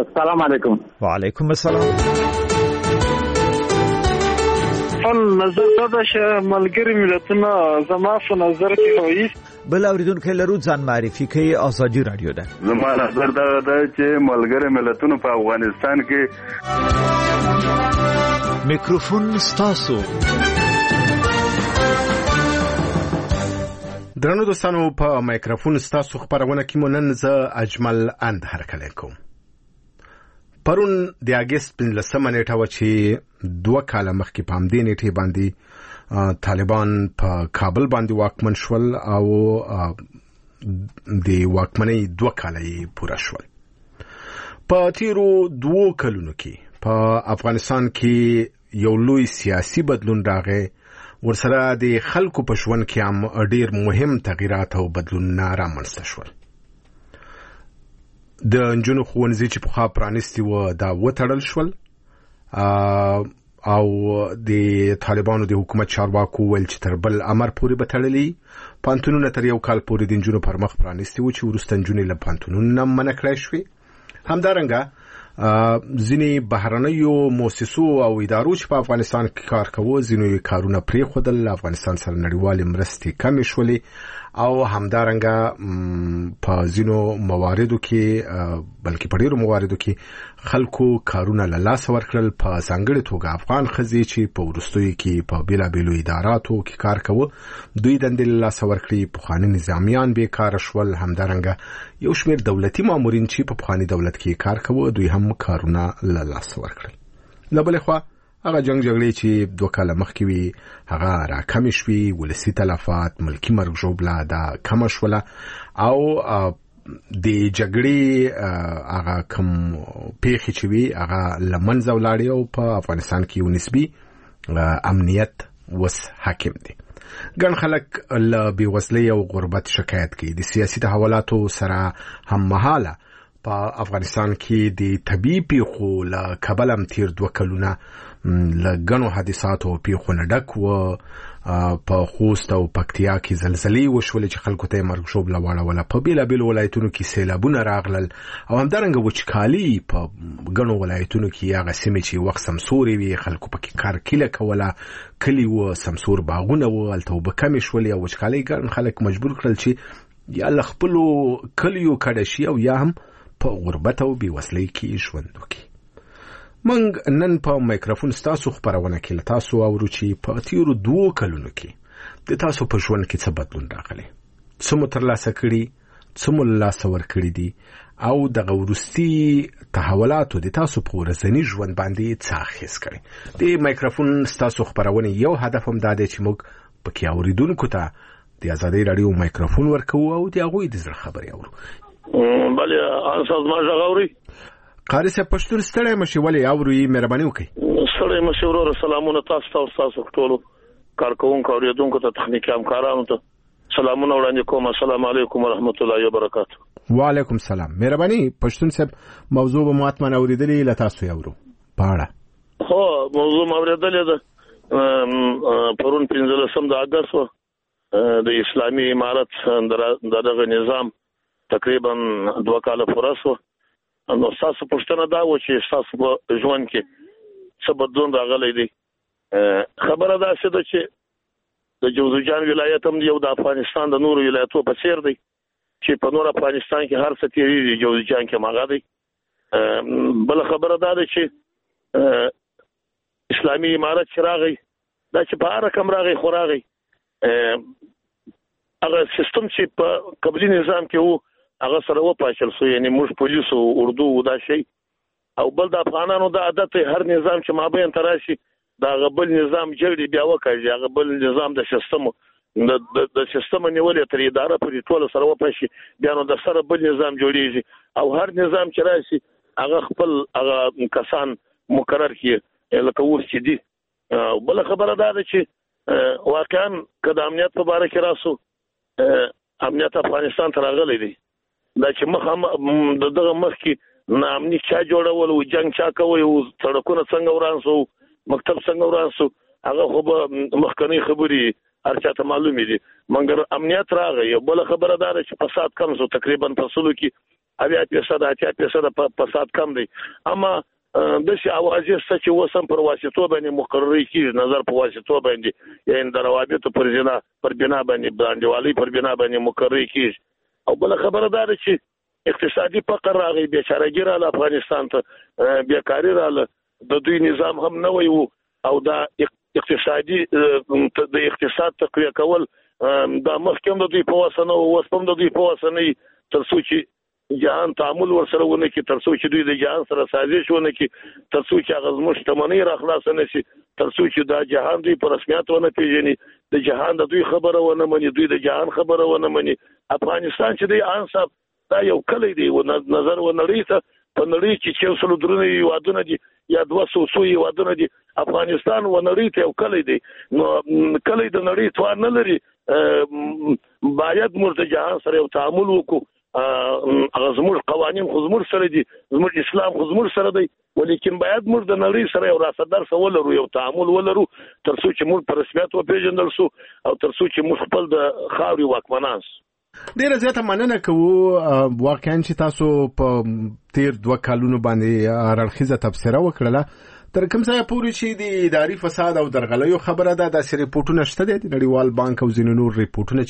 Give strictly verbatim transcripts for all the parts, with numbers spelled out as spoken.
السلام علیکم. وعلیکم السلام. خپل نظر دا چې ملګری ملتونه زما په نظر کې وایي بل اوریدونکو لرو ځان معرفي کوي. ازادي رادیو ده. زما نظر دا ده چې ملګری ملتونه په افغانستان کې میکروفون ستاسو. درنو دوستانو په میکروفون ستاسو خبرونه کې مونږ زه اجمل اند هرکلی کوم. پرون د اگست پنځلسمه نیټه و چې دوه کاله مخکې په همدې نیټې باندې طالبان په کابل باندې واکمن شول او د واکمنۍ دوه کاله یې پوره شول. په تیرو دوو کلونو کې په افغانستان کې یو لوی سیاسي بدلون راغی، ورسره د خلکو په ژوند کې هم ډېر مهم تغییرات او بدلونونه رامنځته شول. د نجونو ښوونځي چې پخوا پرانیستي وو دا وتړل شول او د طالبانو د حکومت چارواکو ویل چې تر بل امر پورې به تړلي. پانتونونه تر یو کال پورې د نجونو پر مخ پرانیستي وو چې وروسته نجونې له پانتونونو نه منع کړای شوې. همدارنګه ځینې بهرنیو مؤسسو او ادارو چې په افغانستان کې کار کوي ځینې کارونه پرېښودل، افغانستان سره نړیوالې مرستې کمې شولې او همدارنګه په ځینو مواردو کې بلکې په ډېرو مواردو کې خلکو کارونه له لاسه ورکړل. په ځانګړې توګه افغان ښځې چې په وروستیو کې په بېلابېلو اداراتو کې کار کوي دوی دندې له لاسه ورکړي. پخواني نظامیان بېکاره شول. همدارنګه یو شمېر دولتي مامورین چې په پخواني دولت کې کار کوي دوی هم کارونه له لاسه ورکړل. له بلې خوا هغه جنگ جګړې چې دوه کاله مخکې وي هغه راکمې شوې، ولسي تلفات، ملکي مرګ ژوبله دا کمه شوله او د جګړې هغه کم پیښې چې وي هغه له منځه ولاړې او په افغانستان کې یو نسبي امنیت وس حاکم دی. ګڼ خلک له بېوزلۍ او غربت شکایت کوي. د سیاسي تحولاتو سره هممهاله په افغانستان کې د طبیعي پیښو له کبله هم تیر دوه کلونه له ګڼو حادثاتو او پیښو نه ډک و. په خوست او پکتیا کې زلزلې وشولې چې خلکو ته یې مرګ ژوبله واړوله. په بېلابېلو ولایتونو کې سیلابونه راغلل او همدارنګه وچکالي په ګڼو ولایتونو کې هغه سیمې چې وخت سمسورې وي خلکو پکې کار کیله کوله، کلي وو، سمسور باغونه وو، هلته اوبه کمې شولې او وچکالۍ ګڼ خلک مجبور کړل چې یا له خپلو کلیو کډه شي او یا هم په غربت او بېوزلۍ کې ژوند وکړي. موږ نن په میکروفون ستاسو خبرونه کې له تاسو اورو چې په تیرو دوو کلونو کې د تاسو په ژوند کې څه بدلون راغلی، څه مو ترلاسه کړي، څه مو له لاسه ورکړي دي او دغه وروستي تحولاتو د تاسو په ورځني ژوند باندې څه اغېز کړی. د میکروفون ستاسو خبرونه یو هدف هم دا دی چې موږ پکې اورېدونکو ته د ازادۍ راډیو میکروفون ورکوو او د هغوی د زړه خبرې اورو. بله اساس ما غاوري قاری صاحب پښتون ستړی مشي ولې اوري مهرباني وکړئ. ستړی مشي ورور سلامونه تاسو ته او تاسو ټولو کارکونکو او اوریدونکو ته تخنیکی همکارانو ته سلامونه وړاندې کوم. السلام علیکم ورحمت الله وبرکاته. وعلیکم السلام. مهرباني پښتون صاحب موضوع به ماتمن اوریدلې له تاسو یې اورو پاړه. هو موضوع اوریدلې ده پرون پنځلسم د اگست د اسلامي امارت دغه نظام تقریبا دوه کاله پوره شو. نو تاسو پوښتنه دا و چې تاسو په ژوند کې څه بدلون راغلی دی. خبره دا شته چې د جوزجان ولایت هم یو د افغانستان د نورو ولایتونو په څیر دی چې په نور افغانستان کې هر څه تیریږي جوزجان کې ماغه دی. بل خبره دا ده چې اسلامي امارت چې راغی دا چې په هر رقم راغی خو راغی هغه سیستم چې په قبلي نظام کې وو هغه سره و پاشل سو، یعنی موږ پولیس او اردو دا شي او بل د افغانانو د عادت هر نظام چې مابین تراشي دا غبل نظام جوړي بیا وکړي هغه بل نظام د سیستم د د سیستم نیولې تر اداره پرې ټول سره و پاشي بیا نو د سره بل نظام جوړیږي او هر نظام چې راشي هغه خپل هغه کسان مقرر کړي لکه اوس چې دي. بل خبره دا ده چې واقعا کله امنیت په اړه کې راسو امنیت افغانستان ته راغلی دی دا چې مخ دغه مخ کې نامني چا جوړول او جنگ چا کوي او سړکونه څنګه ورانسو مکتب څنګه ورانسو هغه خو به مخکنی خبري هر چاته معلومې دي مګر امنیت راغی. بل خبره دا چې فساد کم شو تقریبا په سلو کې اویا فیصد اتیا فیصد فساد کم دی. اما د شي اوازې چې وسم پر واسطو باندې مقرري کیږي نظر په واسطو باندې یعنی د روابطو پر جنا پر بنا باندې باندېوالي پر بنا باندې مقرري کیږي. او بل خبره ده چې اقتصادي فقر راغی بیچارهګي رااله افغانستان ته بیکاری رااله د دوی نظام هم نه وي او دا اقتصادي د اقتصاد تقویه کول دا مخکې د دوی په وسنه او وسپم د دوی په وسنه تر څو چې جهان تعامل ورسره ونه کی تر څو چې دوی د جهان سره سازش ونه کی تر څو چې هغه زموږ شتمنۍ را خلاص نه شي تر څو چې دا جهان دوی په رسمیت ونه پیژني د جهان د دوی خبره ونه مني دوی د جهان خبره ونه مني. افغانستان چې دی انصاف دا یو کلی دی و نظر و نړۍ ته په نړۍ کې چې څلور درنه یوادونه دي یا دوه سو یوادونه دي افغانستان و نړۍ ته یو کلی دی. نو کلی د نړۍ توان نه لري باید موږ د جهان سره یو تعامل وکړو. هغه زموږ قوانين خو زموږ سره دي زموږ اسلام خو زموږ سره دی ولیکن باید موږ د نړۍ سره یو راسدار سره ولرو یو تعامل ولرو تر څو چې موږ په رسمیت وپیژندل شو او تر څو چې موږ خپل د خاوري واکمنان. ډیره زیاته مننه کوو واقعا چې تاسو په تیر دوه کالونو باندې راړخیزه تبصره وکړه. تر کوم ځای پورې چې د اداري فساد او درغلیو خبره ده د ریپورتونو شته دي د نړیوال بانک او ځینو نور ریپورتونه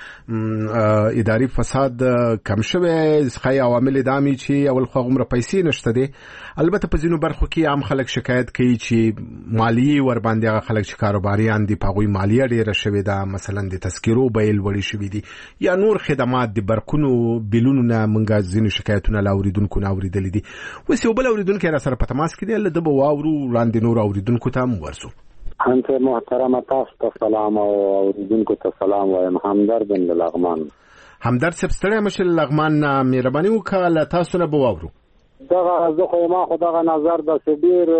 چې اداري فساد کم شوی ځکه عوامل دامي چې اول خو عمر پیسې نشته دي. البته په ځینو برخو کې عام خلک شکایت کوي چې مالیه ور باندې هغه خلک چې کاروباریان دي په غوي مالیه ډیره شوی ده مثلا د تذکرو بیل وړي شوی دي یا نور خدمات د برکونو بیلونو نه منګه ځینو شکایتونه لاوریدونکو نه اوریدل دي. وس یو بل اوریدونکو را سره په تماس کې دی د بواورو وړاندې نور اوریدونکو ته هم ورسو. انته محترم تاسو ته سلام او اوریدونکو ته سلام وایم. همدرد بن لغمان. همدرد صاحب ستړی مشل لغمان مهرباني وکړه تاسو نه بواورو. دغه زه خو ما خو دغه نظر د سډیر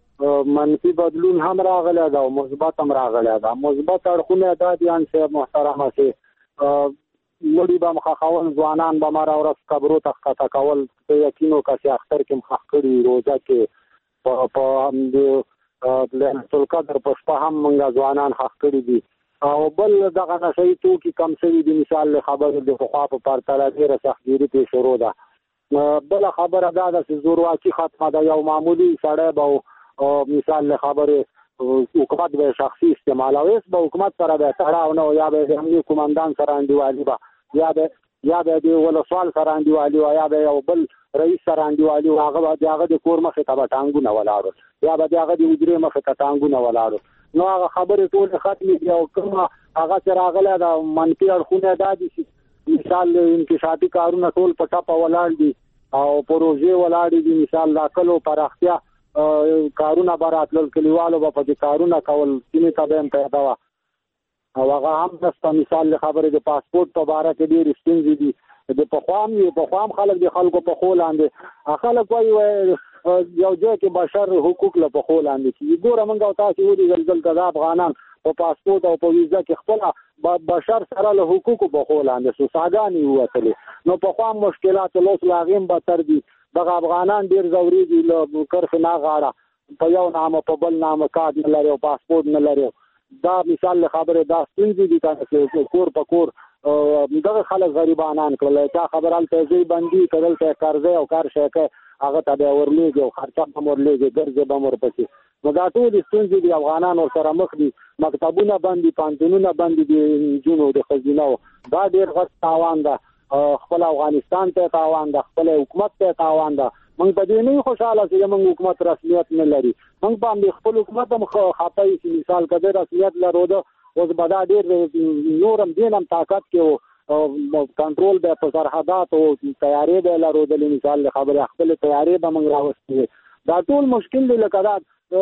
منفي بدلون هم راغلی دا او مثبت هم راغلی دا. مثبت اړخونه دا دي چې محترمه چې مړي به مخاخول ځوانان به مر اورس قبرو ته ښکته کول یقینو کسي اختر کې مخ کړي روزه کې په په د لعنت القدر په شپه هم موږ ځوانان حق کړي دي او بل دغه نشي توکي کم شوي دي. مثال خبره د خو په پرتله ډیره سختګيري په شروع ده. بل خبره دا ده چې زورواکي ختمه ده یو معمولی سړی به مثال خبره حکومت به شخصي استعمالوي به حکومت سره به تړاو نه یا به امنیتي کمانډان سره انډیوالي به یا به یا به د ولسوال سره انډیوالي او یا به یو بل رئیس سره انډیوالي او هغه د هغه د کور مخې ته به ټانګونه ولاړو یا به د هغه د وجرې مخې ته ټانګونه ولاړو. نو هغه خبرې ټول ختمې دي او کومه هغه چې راغلی دا منفي اړخونه دا دي چې مثال انکشافي کارونه ټول په ټپه ولاړ دي او پروژې ولاړ دي. مثال د کلو پراختیا کارونه براتل کلیوالو به په کارونه کول سیمه ته به پیدا و او هغه هم د مثال خبره د پاسپورت په اړه کې ډېر ستونزې دي. د پخوام یو پخوام خلک د خلکو په خول باندې خلک وایي یو ځای کې بشر حقوق له په خول باندې چې ګوره موږ تاسو ودی زلزل کذا افغانان په پاسپورت او په ویزا کې خپل بشر سره له حقوق په خول باندې سوساګانی وته. نو په خام مشکلات لوس لاغیم به تر دي دغه افغانان ډیر زوري دي له کرخ نه غاړه په یو نامه په بل نامه کارت نه لري او پاسپورت نه لري. دا مثال خبره دا ستونزې دي چې کور په کور دغه خلک غریبانان کړل چې خبر ال تهذیب بندي کړل ته قرضه او کار شکه هغه ته ورلېږي او خرچه هم ورلېږي ګرځي به مور پسې. نو دا ټول ستونزې دي افغانان ور سره مخ دي. مکتبونه باندې پانتونونه باندې دي جنو د خزینه دا ډېر غټ تاوان ده. خپل افغانستان ته تاوان ده خپل حکومت ته تاوان ده. موږ په دې نه خوشاله چې موږ حکومت رسمیت نه لري. موږ باندې خپل حکومت هم خاطای چې مثال کده رسمیت لرو اوس بدا ډېر نورم دینم طاقت کې کنټرول به په سرحدات او تیارې به لرو د مثال خبره خپل تیارې به موږ راوستي. دا ټول مشکل دی لکه دا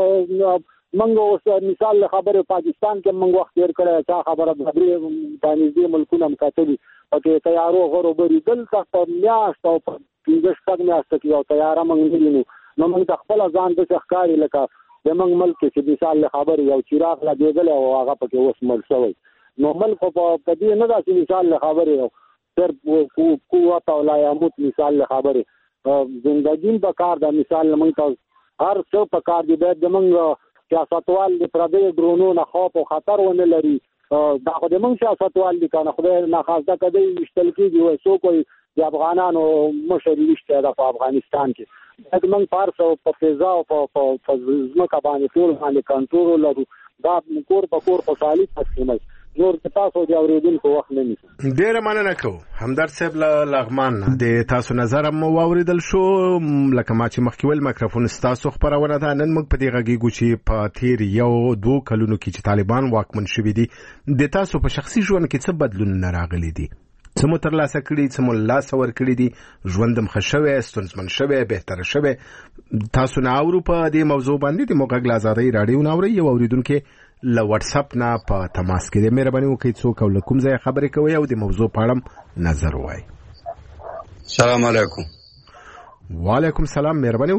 موږ اوس مثال خبره پاکستان کې موږ وخت تیر کړی چې خبره د دې ملکونو مکاتبي پکې تیارو غرو بری دلته په میاشت او پنځه شپږ میاشت کې یو تیاره موږ وینو. نو موږ د خپل ځان د ښکاری لکه د موږ ملک چې مثال خبره یو چراغ لګېدل او هغه پکې اوس مل شوی. نو ملک په دې نه داسې مثال خبره تر قوت او لا یموت مثال خبره زندګی په کار د مثال موږ ته هر څه په کار دی د موږ سیاستوال د پردې درونو نه خوف او خطر ونه لري. دا خو د موږ سیاستوال دي کنه خدای نه خاصه کدی مشتل کیږي وای سو کوئی د افغانانو مشر وشته د افغانستان کې دا موږ پارسو په فضا او په ځمکه باندې ټول باندې کنټرول لرو دا کور په کور خوشحالي تقسیموي نور تاسو د اوریدونکو وخت نه نیسي. ډیره مننه کوم همدرد صاحب له لغمان د تاسو نظر مو واوریدل شو لکه ما چې مخکې ول میکروفون تاسو خبرونه ده نن موږ په دې غږیږو چې په تیر یو دوه کلونو کې چې طالبان واکمن شوي دي د تاسو په شخصي ژوند کې څه بدلون راغلي دي څه مو ترلاسه کړي څه مو لاسه ورکړي دي ژوند مخ شوی ستونزمن شوی بهتر شوی تاسو نه اورو په دې موضوع باندې د موږ غږ آزادۍ رادیو ناوري یو اوریدونکو له واتس اپ نه په تماس کې د مهرباني وکړئ څوک او کوم ځای خبرې کوي او د موضوع په اړه نظر وایي. السلام علیکم. وعلیکم السلام. مهرباني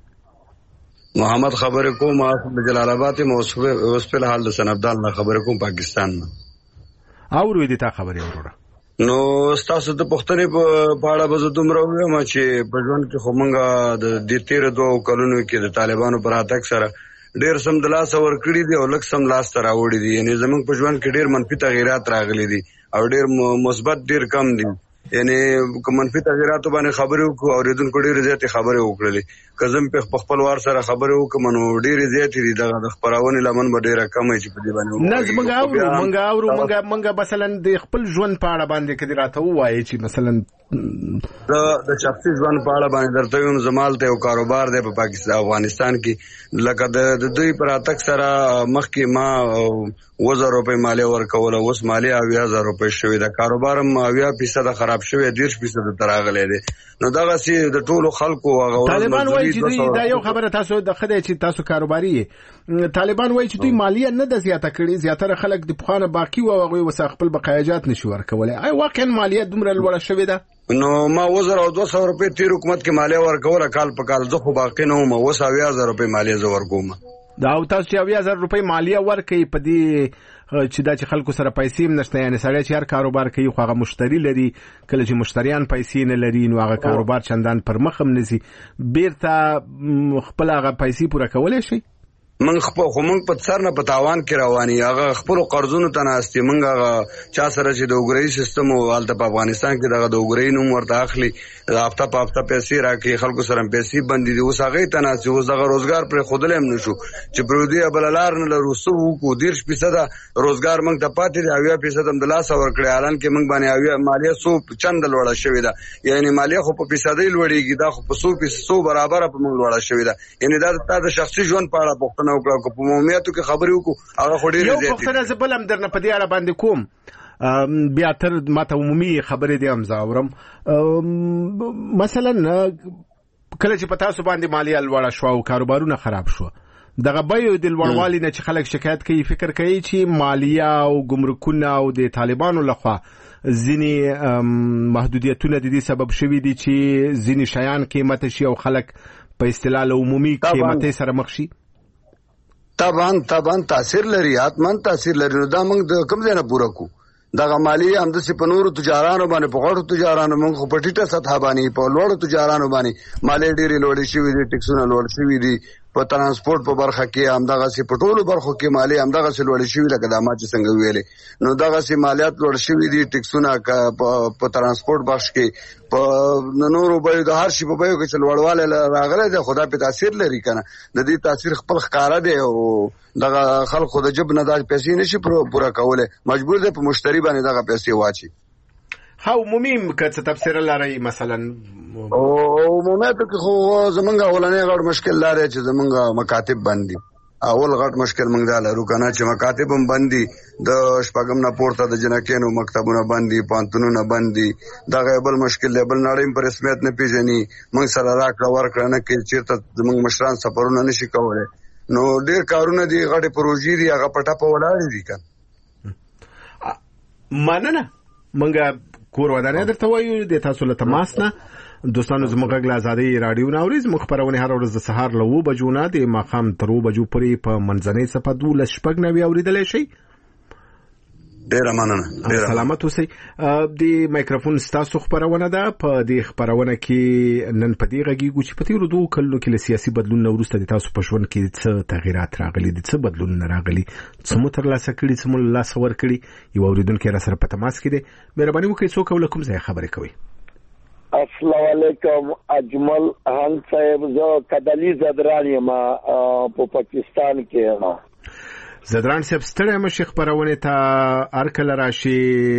وکړئ. محمد خبرې کوم ما جلال آباد موصوفه اوس په حال د سنبدال نه خبرې کوم پاکستان نه. اورو دې تا خبرې وروره. نو تاسو د پښتنې په اړه به زه دومره وایم چې په ژوند کې خو مونږ د دې تیر دوه کلونو کې د طالبانو پر اتک سره ډیر سم د لاس ور کړی دی او لکه سم لاس ته راوړی دی یعنی زمونږ په ژوند کې ډیر منفي تغیرات راغلي دي او ډیر مثبت ډیر کم دي یعنی کوم منفي تغیرات باندې خبرې وکړو او ریدونکو ډیر زیات خبرې وکړلې کزم په خپل وار سره خبرې وکړم نو ډیر زیات دي د خبرونه لمن به ډیر کم چې په دې باندې نه مونږ اورو مونږ اورو مونږ مونږ مثلا د خپل ژوند په اړه باندې کدي راته وایي چې مثلا د د شخصي ژوند په اړه باندې درته یم زمال ته یو کاروبار دی په پاکستان افغانستان کې لکه د دوی پر اتک سره مخکې ما وزر روپے مالی ورکول اوس مالی اویا هزار روپے شوی دا کاروبار هم اویا فیصد خراب شوی دیرش فیصد تراغلی دی نو دغه سي د ټولو خلکو هغه طالبان وایي چې دوی دا یو خبره تاسو د خدای چې تاسو کاروباري طالبان وایي چې دوی مالیه نه د زیاته کړي زیاتره خلک د پخوانه باقی او هغه وسه خپل بقایجات نشي ورکولای ای واقعا مالیه دومره لوړه شوې ده نو ما وزر او دو سو روپے تیر حکومت کې مالیه ورکول کال په کال زه خو باقی نه وم اوس اویا هزار روپے مالیه زه ورکوم دا او تاسو اویا هزار روپے مالیه ورکړي په دې چې دا چې خلکو سره پیسې هم نشته یعنی سړی چې هر کاروبار کوي خو هغه مشتری لري کله چې مشتریان پیسې نه لري نو هغه کاروبار چندان پر مخ هم نشي بیرته خپل هغه پیسې پوره کولای شي من خپل خو موږ په سر نه په تاوان کې رواني هغه خپل قرضونو ته ناستي موږ هغه چا سره چې د وګړي سیستم او حالت په افغانستان کې دغه د وګړي نوم ورته اخلي هفته په هفته پیسې راکړي خلکو سره پیسې بندي دي اوس هغه ته ناستي اوس دغه روزګار پر خودل هم نشو چې پرودي بللار نه لرو سو کو دیرش فیصد روزګار موږ ته پاتې دی اویا فیصد هم د لاس ور کړی اعلان کې موږ باندې اویا مالیه سو چند لوړه شوې ده یعنی مالیه خو په فیصدي لوړیږي دا خو په سو فیصد برابر په موږ لوړه شوې ده یعنی دا د شخصي ژوند په اړه پوښتنه وکړه په عمومیاتو کې خبرې وکړو هغه خو ډېر زیات یو پښتنه زبلم درنه په دې اړه باندې کوم بیا تر ماته عمومي خبرې دي هم زاورم مثلا کله چې پتا سو باندې مالیه لوړه شو او کاروبارونه خراب شو دغه بایو د لوړوالي نه چې خلک شکایت کوي فکر کوي چې مالیه او ګمرکونه او د طالبانو لخوا ځینی محدودیتونه د دې سبب شوي دي چې ځینی شیان قیمت شي او خلک په اصطلاح عمومي قیمت سره مخ شي طبعا طبعا تاثیر لري حتمن تاثیر لري نو دا موږ د کوم ځای نه پوره کو دغه مالی هم د په نورو تجارانو باندې په غړو تجارانو موږ په ټیټه سطح باندې په لوړو تجارانو باندې مالی ډېری لوړې شوې دي ټیکسونه لوړ شوي دي په ترانسپورت په برخه کې هم دغه سي په ټولو برخو کې مالی هم دغه سي لوړې شوې لکه د ما چې څنګه ویلې نو دغه سي مالیات لوړ شوي دي ټیکسونه په ترانسپورت بخش کې په نورو به د هر شي په بيو کې لوړواله راغله ده خدا په تاثیر لري کنه د دې تاثیر خپل ښکارا دی او دغه خلکو د جب نه د پیسې نشي پوره کوله مجبور دي په مشتری باندې دغه پیسې واچي ها عمومي که تفسیر لري مثلا او عمومیت کې خو زمونږ اولنې غړ مشکل لري چې زمونږ مکاتب باندې اول غټ مشکل موږ دا لرو کنه چې مکاتب هم باندې د شپږم نه پورته د جنکینو مکتبونه باندې پانتونونه باندې دا غیبل مشکل دی بل نړۍ پر رسمیت نه پیژني موږ سره راکړه ورکړه نه کې چیرته موږ مشران سفرونه نشي کولای نو ډیر کارونه دي غټه پروژې دي هغه پټه په ولاړ دي کنه مننه موږ کور ودانې درته وایو د تاسو له تماس نه دوستانو زموږ غږ آزادۍ رادیو ناوري زموږ خبرونه هر ورځ د سهار له و بجو نه د ماښام تر و بجو پورې په منځنۍ صفه دولس شپږ نوي اورېدلی شئ ډیر مننه سلامت اوسئ د مایکروفون ستاسو خبرونه ده په دې خبرونه کې نن په دې غږیږو چې په تیرو دوه کلونو کې له سیاسي بدلون وروسته د تاسو په ژوند کې څه تغیرات راغلي دي څه بدلون راغلي څه مو ترلاسه کړي څه مو لاسه ورکړي یو اوریدونکی را سره په تماس کې دی مهرباني وکړئ څوک او له کوم ځای خبرې کوي السلام علیکم اجمل هان صاحب زه کدلی زدران یم په پاکستان کې یم. زدران صاحب ستړی یم چې خپرونې ته هر کله راشي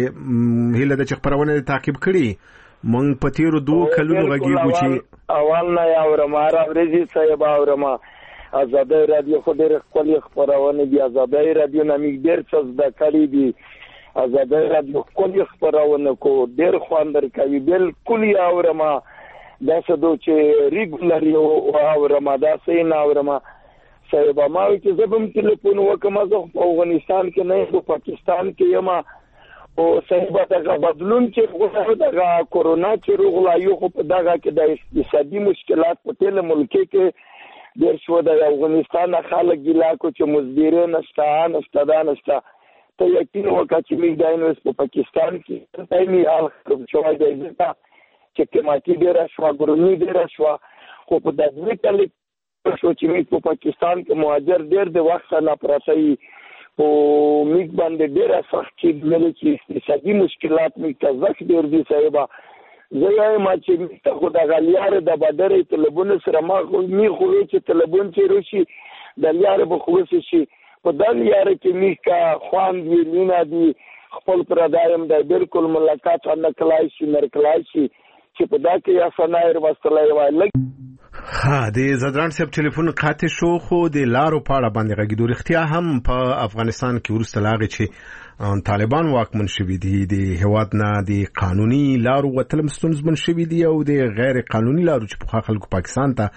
هیله ده چې خپرونې تعقیب کړي مونږ په تیرو دوه کلونو غږیږو چې اول نه اورم هره ورځ صاحب اورم آزادۍ رادیو خو ډېرې ښکلې خپرونې دي. آزادۍ رادیو نه موږ ډېر څه زده کړي دي. آزادۍ رادیو ښکلې خپرونه کو ډېر خوند درکوي. بالکل یې اورم داسې دو چې ریګولر یې اورم داسې نه اورم صاحب. ما وایي چې زه به هم تلیفون وکړم زه په افغانستان کې نه یم په پاکستان کې یم او صاحب دغه بدلون چې دغه کورونا چې راغلی یو خو په دغه کې د اقتصادي مشکلات په ټول ملک کې ډېر شو. د افغانستان خلک ګیله کو چې مزدوري نشته نشته دا نشته. ته یقین وکړه چې موږ دا نو په پاکستان کې دایمي حال شوی دی چې قیمتي ډېره شوه ګرمي ډېره شوه خو په دغه کلي شو چې موږ په پاکستان کې مهاجر ډېر د وخت نه پراته وي په موږ باندې ډېره سخت چې چې اقتصادي مشکلات موږ ته زخ ډېر دي صاحب. زه وایم چې موږ ته خو دغه لیارې د بدرې تلیفون سره ما خو موږ خو چې تلیفون چې راشي د لیارې به خو شي په دغه لیارې کې موږ کا خوند وي مینه دي خپل پردایم دی بالکل ملاقات نه کلای شي نه کلای شي چې په دا کې اسانه ورستلای وای. ها د زدران صاحب ټلیفون قاطع شو خو د لارو پاړه باندې غږیدو رښتیا هم په افغانستان کې ورسته لاغې چې طالبان واکمن شوي دي د هیواد نه د قانوني لارو وتل ستونزمن شوي دي او د غیر قانوني لارو چې په خلکو پاکستان ته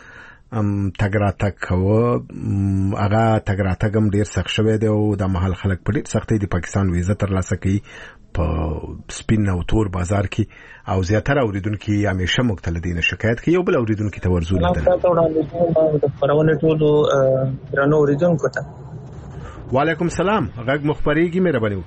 تګ راتګ کوه هغه تګ راتګ هم ډېر سخت شوی دی او د محل خلک په ډېر سختۍ د پاکستان ویزه ترلاسه کوي په سپین او تور بازار کې او زیاتره اوریدونکو همیشه مختلفین شکایت کوي. یو بل اوریدونکو ته ورزول دي د خبرونه ټولو درنو اوریدونکو ته وعلیکم السلام غږ مخبريږي مهرباني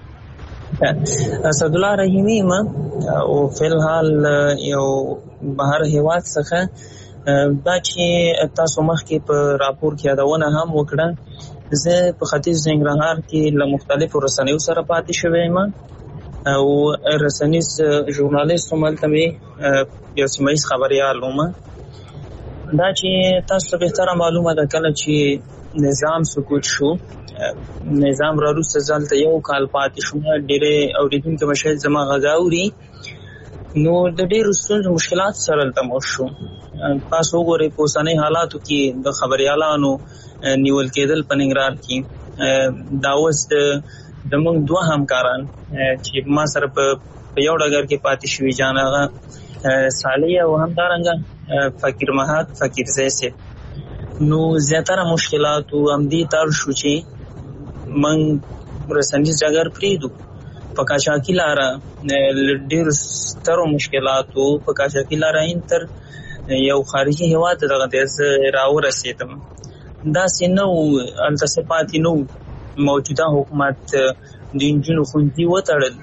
وکړئ. اسد الله رحیمی ما او فل حال یو بهر هیواد څخه دا چې تاسو مخکې په راپور کې یادونه هم وکړه زه په ختیځ ننګرهار کې له مختلفو رسنیو سره پاتې شوی یم او رسنیز ژورنالیست هم هلته مې یو سیمه ییز خبریال وم. دا چې تاسو ته بهتره معلومه ده کله چې نظام سقوط شو نظام را وروسته زه هلته یو کال پاتې شوم ډېرې اورېدونکي به شاید زما غږ اوري نو د ډېرو ستونزو مشکلات سره هلته مخ شو. تاسو وګورئ په اوسنۍ حالاتو کې د خبریالانو نیول کېدل په ننګرهار کې دا اوس زموږ دوه همکاران چې ما سره په یو ډګر کې پاتې شوي جان هغه صالح او همدارنګه فقیر مهات فقیر زیسه نو زیاتره مشکلات او همدې تر شو چې من رسنیز ډګر پریږدو په قاچاقي لاره ډېرو سترو مشکلاتو په قاچاقي لاره انتر یو خارجي هیواد دغه د راورسېدم. داسې نه و هلته څه پاتې نه و موجوده حکومت د نجونو ښوونځي وتړل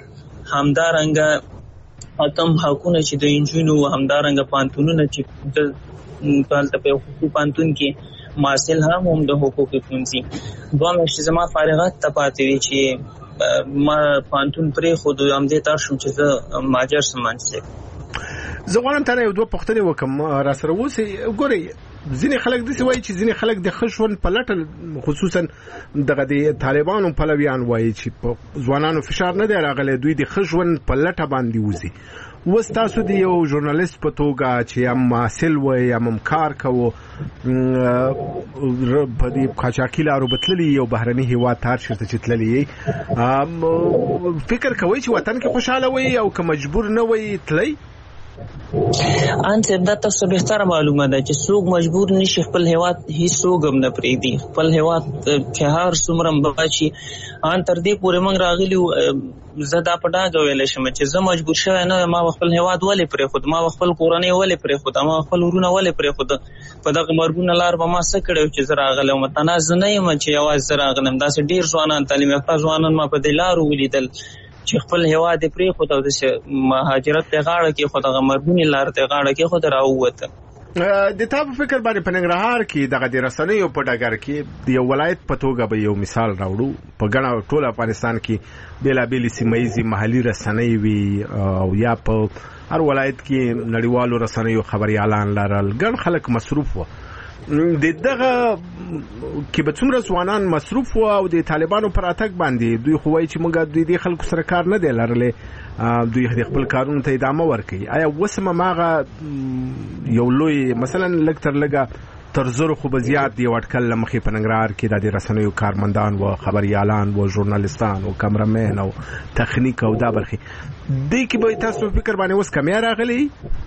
همدارنګه کم حقونه چې د نجونو همدارنګه پوهنتونونه چې هلته په حقوقي پوهنتون کې محصل هم هم د حقوقي ښوونځي دوه میاشتې زما فارغت ته پاتې وي چې ما پوهنتون پرېښود همدې تر شوم چې زه مهاجر شم منصب. زه غواړم تا نه یو دوه پوښتنې وکړم را سره اوسئ. ګورئ ځینې خلک داسې وایي چې ځینې خلک د ښه ژوند په لټه خصوصا دغه د طالبانو پلویان وایي چې په ځوانانو فشار نه دی راغلی دوی د ښه ژوند په لټه باندې وځي. اوس تاسو د یو ژورنالیست په توګه چې هم محصل وئ هم کار کوو په دې قاچاقي لارو به تللي یو بهرني هېواد ته هر چېرته چې تللي یې فکر کوئ چې وطن کې خوشحاله وئ او که مجبور نه وئ تلئ؟ انت دا تاسو بهتره معلومه ده چې څوک مجبور نشي خپل هیواد هیڅ څوک هم نه پرېږدي خپل هیواد که هر څومره بچي ان تر دې پورې موږ راغلي زه دا په ډاګه ویلی شم چې زه مجبور شوی نه ما خپل هیواد ولې پرېښود ما خپل کورنۍ ولې پرېښوده ما خپل ورونه ولې پرېښوده په دغه مرګونه لار به ما څه کړی چې زه راغلی وم تنازه نه یم چې یوازې زه راغلم داسې ډېر ځوانان تعلیم یافته ځوانان ما په دې لارو ولیدل چې خپل هیواد یې پرېښود او داسې مهاجرت ته غاړه کېښود هغه مرګونې لار ته غاړه کېښود راووته. د تا په فکر باندې په ننګرهار کې دغه د رسنیو په ډګر کې د یو ولایت په توګه به یو مثال راوړو په ګڼه ټول افغانستان کې بېلابېلې سیمه ییزې محلي رسنۍ وي او یا په هر ولایت کې نړیوالو رسنیو خبريالان لرل، ګڼ خلک مصروف و. د دغه کې به څومره ځوانان مصروف و او د طالبانو پر اتک باندې دوی خو وایي چې موږ دوی د خلکو سره کار نه دی لرلې، دوی د خپل کارونو ته ادامه ورکوي. آیا وسمه ماغه یو لوی مثلا لږ تر لږه تر زرو خو به زیات دی اټکل لمخې په ننګرهار کې د رسنیو کارمندان و خبريالان و ژورنالستان او کیمرامین او تخنیک او دا برخي دې کې به تاسو فکر باندې اوس کمی راغلی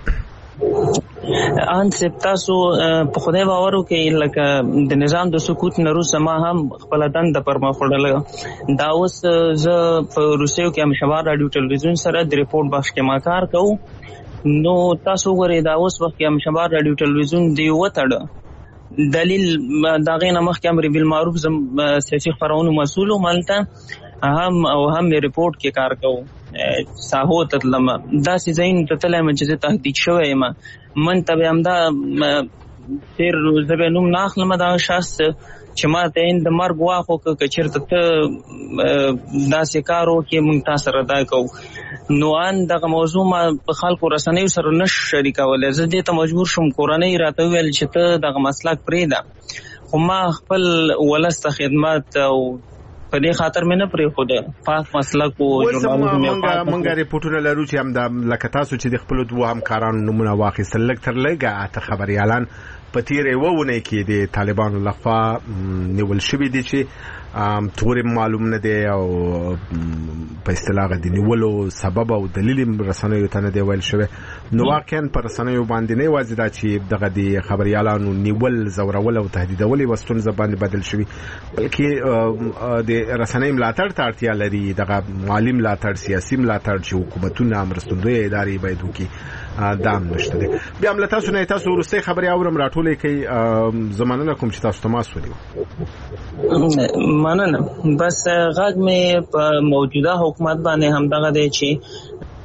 ان تاسو په خدای باور وکړئ لکه د نظام د سقوط نه وروسته ما هم خپل دند پر مخ وړل. دا اوس زه په روسیو کې هم شوار رادیو ټلویزیون سره د ریپورت بخش کې ما کار کوم. نو تاسو وګورئ دا اوس وخت کې هم شوار رادیو ټلویزیون دی وټړ دلیل دا غي نه مخ کې امر بالمعروف زم سیاسي خبرونو مسؤل مالته هم او هم ریپورت کې کار کوم. ساهو تطلم دا سي زين تطلم چې تهدید شوی ما من تبه امدا تیر زبنوم ناخلم دا شخص چې ما ته اند مرګ واخو ک چیرته ته دا سکارو کې مونږ تاسو را دا کو نو ان دغه موضوع ما په خلکو رسنیو سره نش شریکول. زه دې ته مجبور شوم کورنۍ راته ویل چې ته دغه مسلک پرې ده، خو ما خپل ولسته خدمات او په دې خاطر مې نه پرې خو ده پاک مسلک او ژورنالیزم مونږه مونږه ریپورتونه لرو چې هم د لکه تاسو چې د خپل دوه همکارانو نمونه واخیستل لږ تر لږه اته خبريالان په تیرې وونه کې د طالبانو لخوا نیول شوی دي چې تور معلوم نه دی او په اصطلاح د نیولو سبب او دلیل رسنیو ته نه دی ویل شوی. نو واقعا پر رسنیو باندې نه وځي دا چې دغه د خبريالانو نیول زورول او تهدیدول وستون زبان بدل شوی، بلکې د رسنۍ ملاتړ ته اړتیا لري، دغه مالی ملاتړ، سیاسي ملاتړ چې حکومتونه مرستندوی ادارې باید وکړي دام نشته دي. بیا هم تاسو نه تاسو ورسته خبري اورم راټولې کوي زمانه کوم چې تاسو تماس ونیو مننه. بس غږ مې په موجوده حکومت باندې هم دغه دی چې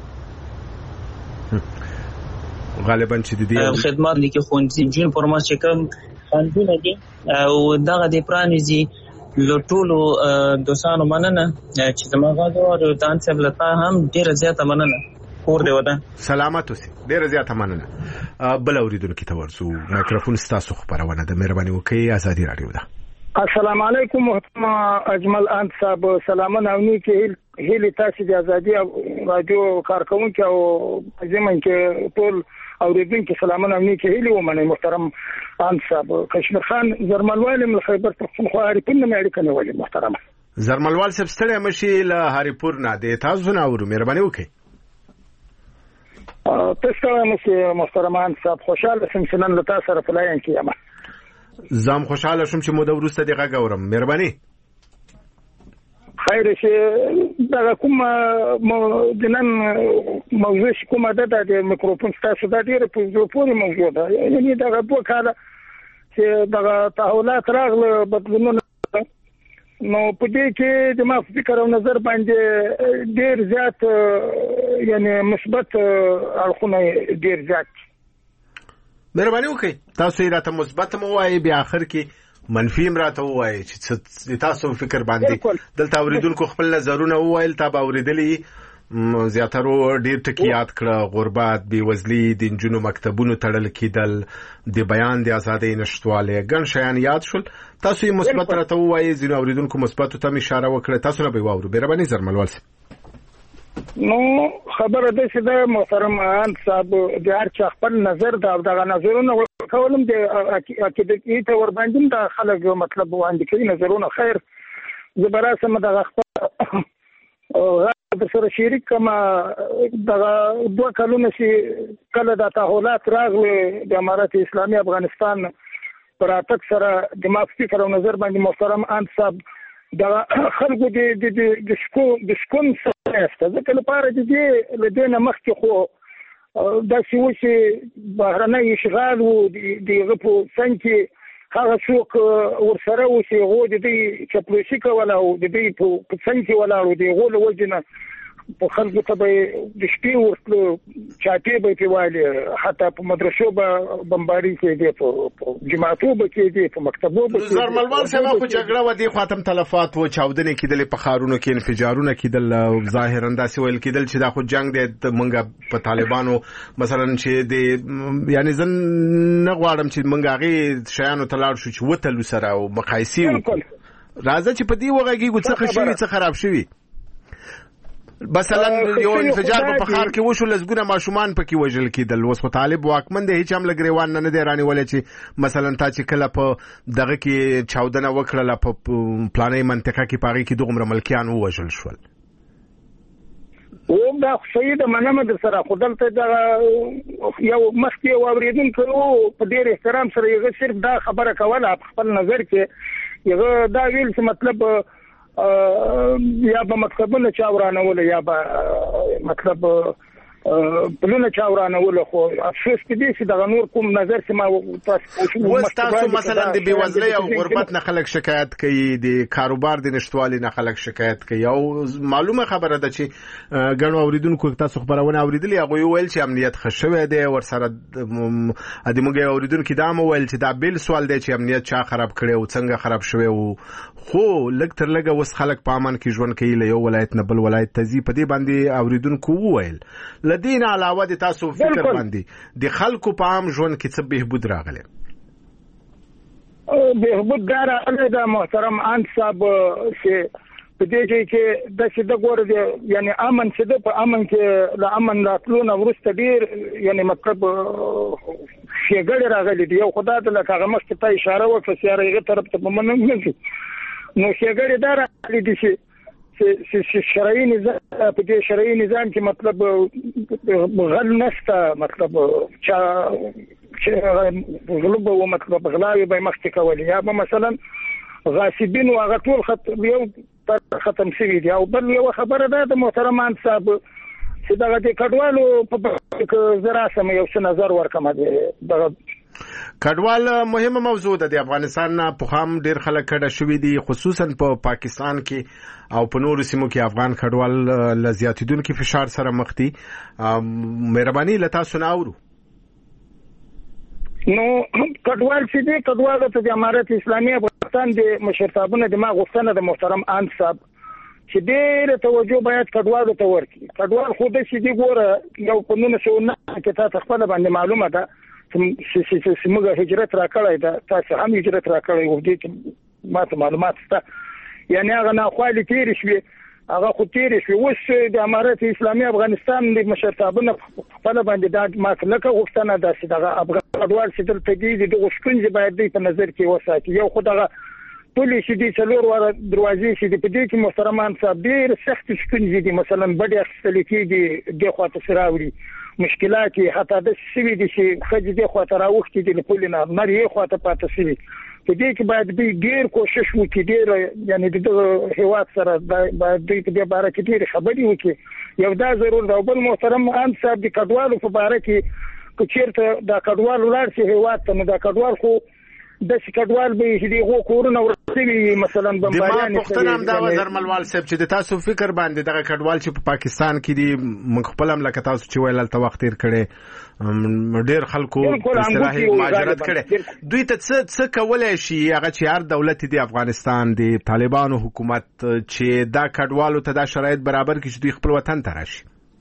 غالبا چې د دې خدمات لیکي خونځي جون پرما چې کوم خاندونه دي او دغه د پرانیزي لټولو دوسانو مننه چې زموږ غواړو دان سبلتا هم ډیر زیاته مننه کور دی ودا سلامت اوسئ. ډیر زیاته مننه. بل اوریدونکو ته ورسو مایکروفون ستاسو خبرونه د مهرباني وکړئ. ازادي رادیو ده. السلام علیکم محترم اجمل انت صاحب سلامونه او نیکه هیله تاسو د ازادي رادیو کارکونکو او زمون کې ټول اوریدونکو سلامونه او نیکه هیله ومنه. محترم انت صاحب کشمیر خان زرملوال من خیبر پختونخوا هریپور نه اړیکه نیولې. محترم زرملوال صاحب ستړي مشي له هریپور نه د تاسو نه اورو مهرباني وکړئ. تاسو مې محترم انت صاحب خوشاله سم چې نن له تاسو سره په لاین کې یم. زم خوشاله شوم چې مو د ورسته دی غږ اورم. مهرباني خیر چې دا کوم دنن موضوع کومه ده د میکروفون تاسو د ډیره په پوره موضوع ده، یعنی دا په کار چې دا تحولات راغله بدلونونه نو په دې کې د ما فکر او نظر باندې ډیر زیات یعنی مثبت اړخونه ډیر زیات. مهرباني وکړئ تاسو یې راته مثبت مو وایي بیا اخر کې منفي هم راته وایي چې تاسو فکر باندې دلته اوریدونکو خپل نظرونه وویل تا به اوریدلی زیاترو ډیر ټکیات کړه غربت بیوزلي د نجونو مکتبونو تړل کېدل د بیان د ازادۍ نشټواله ګڼ شیان یاد شول. تاسو یې مثبت راته وایي ځینو اوریدونکو مثبت ته اشاره وکړه تاسو نه به واورو. مهرباني زرملوال نو خبره ده چې د محترم انت صاحب د هر چا خپل نظر دا دغه نظرونه کولم د اکیدې ته ور باندې د خلک مطلب وړاندې کوي نظرونه خیر زبراسه دغه خپل او د سره شریک کما دغه دوه کلونه چې کله د تحولات راغله د امارات اسلامي افغانستان پر اتک سره د مافي فکر او نظر باندې محترم انت صاحب دا خلکو د د د شکو د شکون سره است ځکه لپاره د دې لدينا مخکې خو دا چې بهرنۍ اشغال او د غپو څنګه هغه څوک ورسره و چې هو د دې چپلوشي کوله او د دې په څنګه ولاړو دی غول وجنه په خلکو ته به د شپې ورتلو چاټې به پیواله حتی په مدرسو به بمباری کېږي په جماعتو به کېږي په مکتبو به کېږي. زرملوال سما خو جګړه و دي خاتم تلفات و چاودنې کېدلې په خارونو کې انفجارونه کېدل ظاهرا داسې ویل کېدل چې دا خو جنگ دی منګه په طالبانو مثلا چې د یعنی زن نه غواړم چې منګه غي شیانو تلاړ شو چې وتلو سره او مقایسي وکړو راځه چې په دې وغږیږو څه خشوي څه خراب شوي مثلا یو انفجار په خار کې وشو لزګونه ماشومان پکې وژل کېدل اوس خو طالب واکمن دی هیڅ هم لګریوان نه دی رانی ولې چې مثلا تا چې کله په دغه کې چاودنه وکړه په پلانې منطقه کې پاغي کې دومره ملکیان وژل شول او دا صحیح د مننه در سره خدل ته دا یو مخکې واوریدونکو په ډېر احترام سره یو صرف دا خبره کوله خپل نظر کې یغه دا ویل چې مطلب یا به مکتبونه چاورانه ول یا به مطلب بلونه چاورانه ول خو افسوس دې چې دا نور کوم نظر چې ما تاسو تاسو مثلا د بیوزلۍ او غربت نه خلک شکایت کوي د کاروبار د نشټوالي نه خلک شکایت کوي او معلومه خبره ده چې ګڼو اوریدونکو تاسو خبرونه اوریدلې هغه ویل چې امنیت خښوي دی ور سره د موږ اوریدونکو دا مو ویل چې دا بیل سوال دی چې امنیت چا خراب کړي او څنګه خراب شوی او خو لږ تر لږه وس خلک په امان کې ژوند کوي له یو ولایت نه بل ولایت ته ځي په دې باندې اوریدونکو وویل لدین علاوه د تاسو فکر باندې د خلکو په عام ژوند کې څه بهبود راغلی بهبود دا راغلی دا محترم ان صاحب چې په دې کې د څه د ګور دی یعنی امن چې د په امن کې د امن راتلو نه ورسته ډیر یعنی مطلب شیګړې راغلي دی یو خدای ته لکه هغه مخکې ته اشاره وکړه چې هغه طرف ته په مننه نو شیګړې دا راغلي دي چې چې شرعي نظام په دې شرعي نظام کې مطلب غل نشته مطلب چا چې غلوب او مطلب غلاوي به مخکې کول یا به مثلا غاصبین او غټول خط یو ختم شوی دی او بل یو خبره ده د محترمان صاحب چې دغه د کډوالو په زرا سم یو څه نظر ورکمه دغه کډوال مهمه موضوع ده د افغانستان نه په خام ډیر خلک کډه شوی دي خصوصا په پا پاکستان کې او په نورو سیمو کې افغان کډوال لزیاتیدونکو فشار سره مخ دي مهرباني لتا سناورو نو کډوال چې دي کډوال ته د امارت اسلامي افغانستان د مشرتابونه د ما غوښتنه د محترم ان صاحب چې ډېر توجه باید کډوال ته ورکړي کډوال خو د شي دی ګوره یو په نونه شو نه کې تاسو خپل باندې معلومه ده چې چې موږ هجرت راکړی دا تاسو هم هجرت راکړی وو دې ماته معلومات شته یعنی هغه نه خالي تیر شوی هغه خو تیر شوی اوس د امارت اسلامي افغانستان د مشرتابونه خپل باندې دا ماته لکه غوښتنه ده چې دغه افغان کډوال چې دلته دي د غوښتنې باید په نظر کې وساتي یو خو دغه ټولې چې دي څلور واره دروازې چې په دې کې محترمان صاحب ډېر سخت ستونزې دي مثلا بډې اخیستل کېږي د خواته سره راوړي مشکلات حتی د سوي دي چې خځې د خواته راوختي دي په لنا مری خواته پاتې سوي په دې کې باید به ډېر کوشش وکړي ډېر یعنی د هیواد سره باید د دې باره کې ډېر خبرې وکړي یو دا ضرور دا بل محترم ان صاحب د کډوالو په باره کې که چیرته دا کډوال ولر شي هیواد ته نو دا کډوال خو د کډوال به چې دی کورونه ورسوي مثلا بمباریان د پښتون هم دا زرملوال صاحب چې د تاسو فکر باندې دغه کډوال چې په پاکستان کې دي مخبل هم لکه تاسو چې ویل تل وخت تیر کړي ډېر خلکو اصطلاحي مهاجرت کړي دوی ته څه څه کولای شي هغه چې هر دولت دی افغانستان دی طالبانو حکومت چې دا کډوالو ته دا شرایط برابر کړي چې دوی خپل وطن ته راشي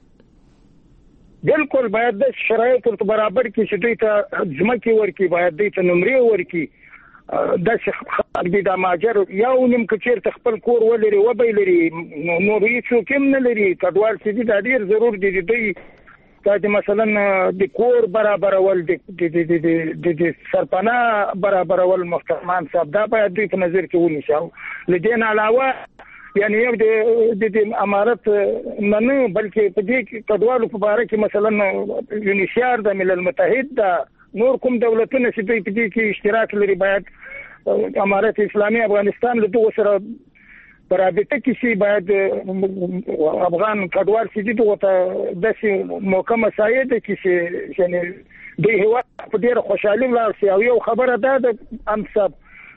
بالکل باید د شرایطو برابر کې چې دوی ته ځمکې ورکړي باید دوی ته نمرې ورکړي د خلک د ماجر یو نیم کچیر خپل کور ولري و به لري نو هیڅ کوم نه لري کډوال چې د ډیر ضرور دي دوی د مثلا د کور برابرول د د سرپناه برابرول محترمان صاحب دا باید دوی په نظر کې ونیسي لدین علاوه یعنی یو د د امارت نه نه بلکې په دې کډوالو په اړه کې مثلا یونیسیار د ملل متحد د نور کوم دولتونو چې په دې کې اشتراک لري باید امارت اسلامي افغانستان له دوه سره برابطه کې شي باید افغان کډوال چې دغه ته د موقع مساعد کې شي یعنی د هوا په ډیره خوشحالي ولر شي او یو خبره ده د امصاب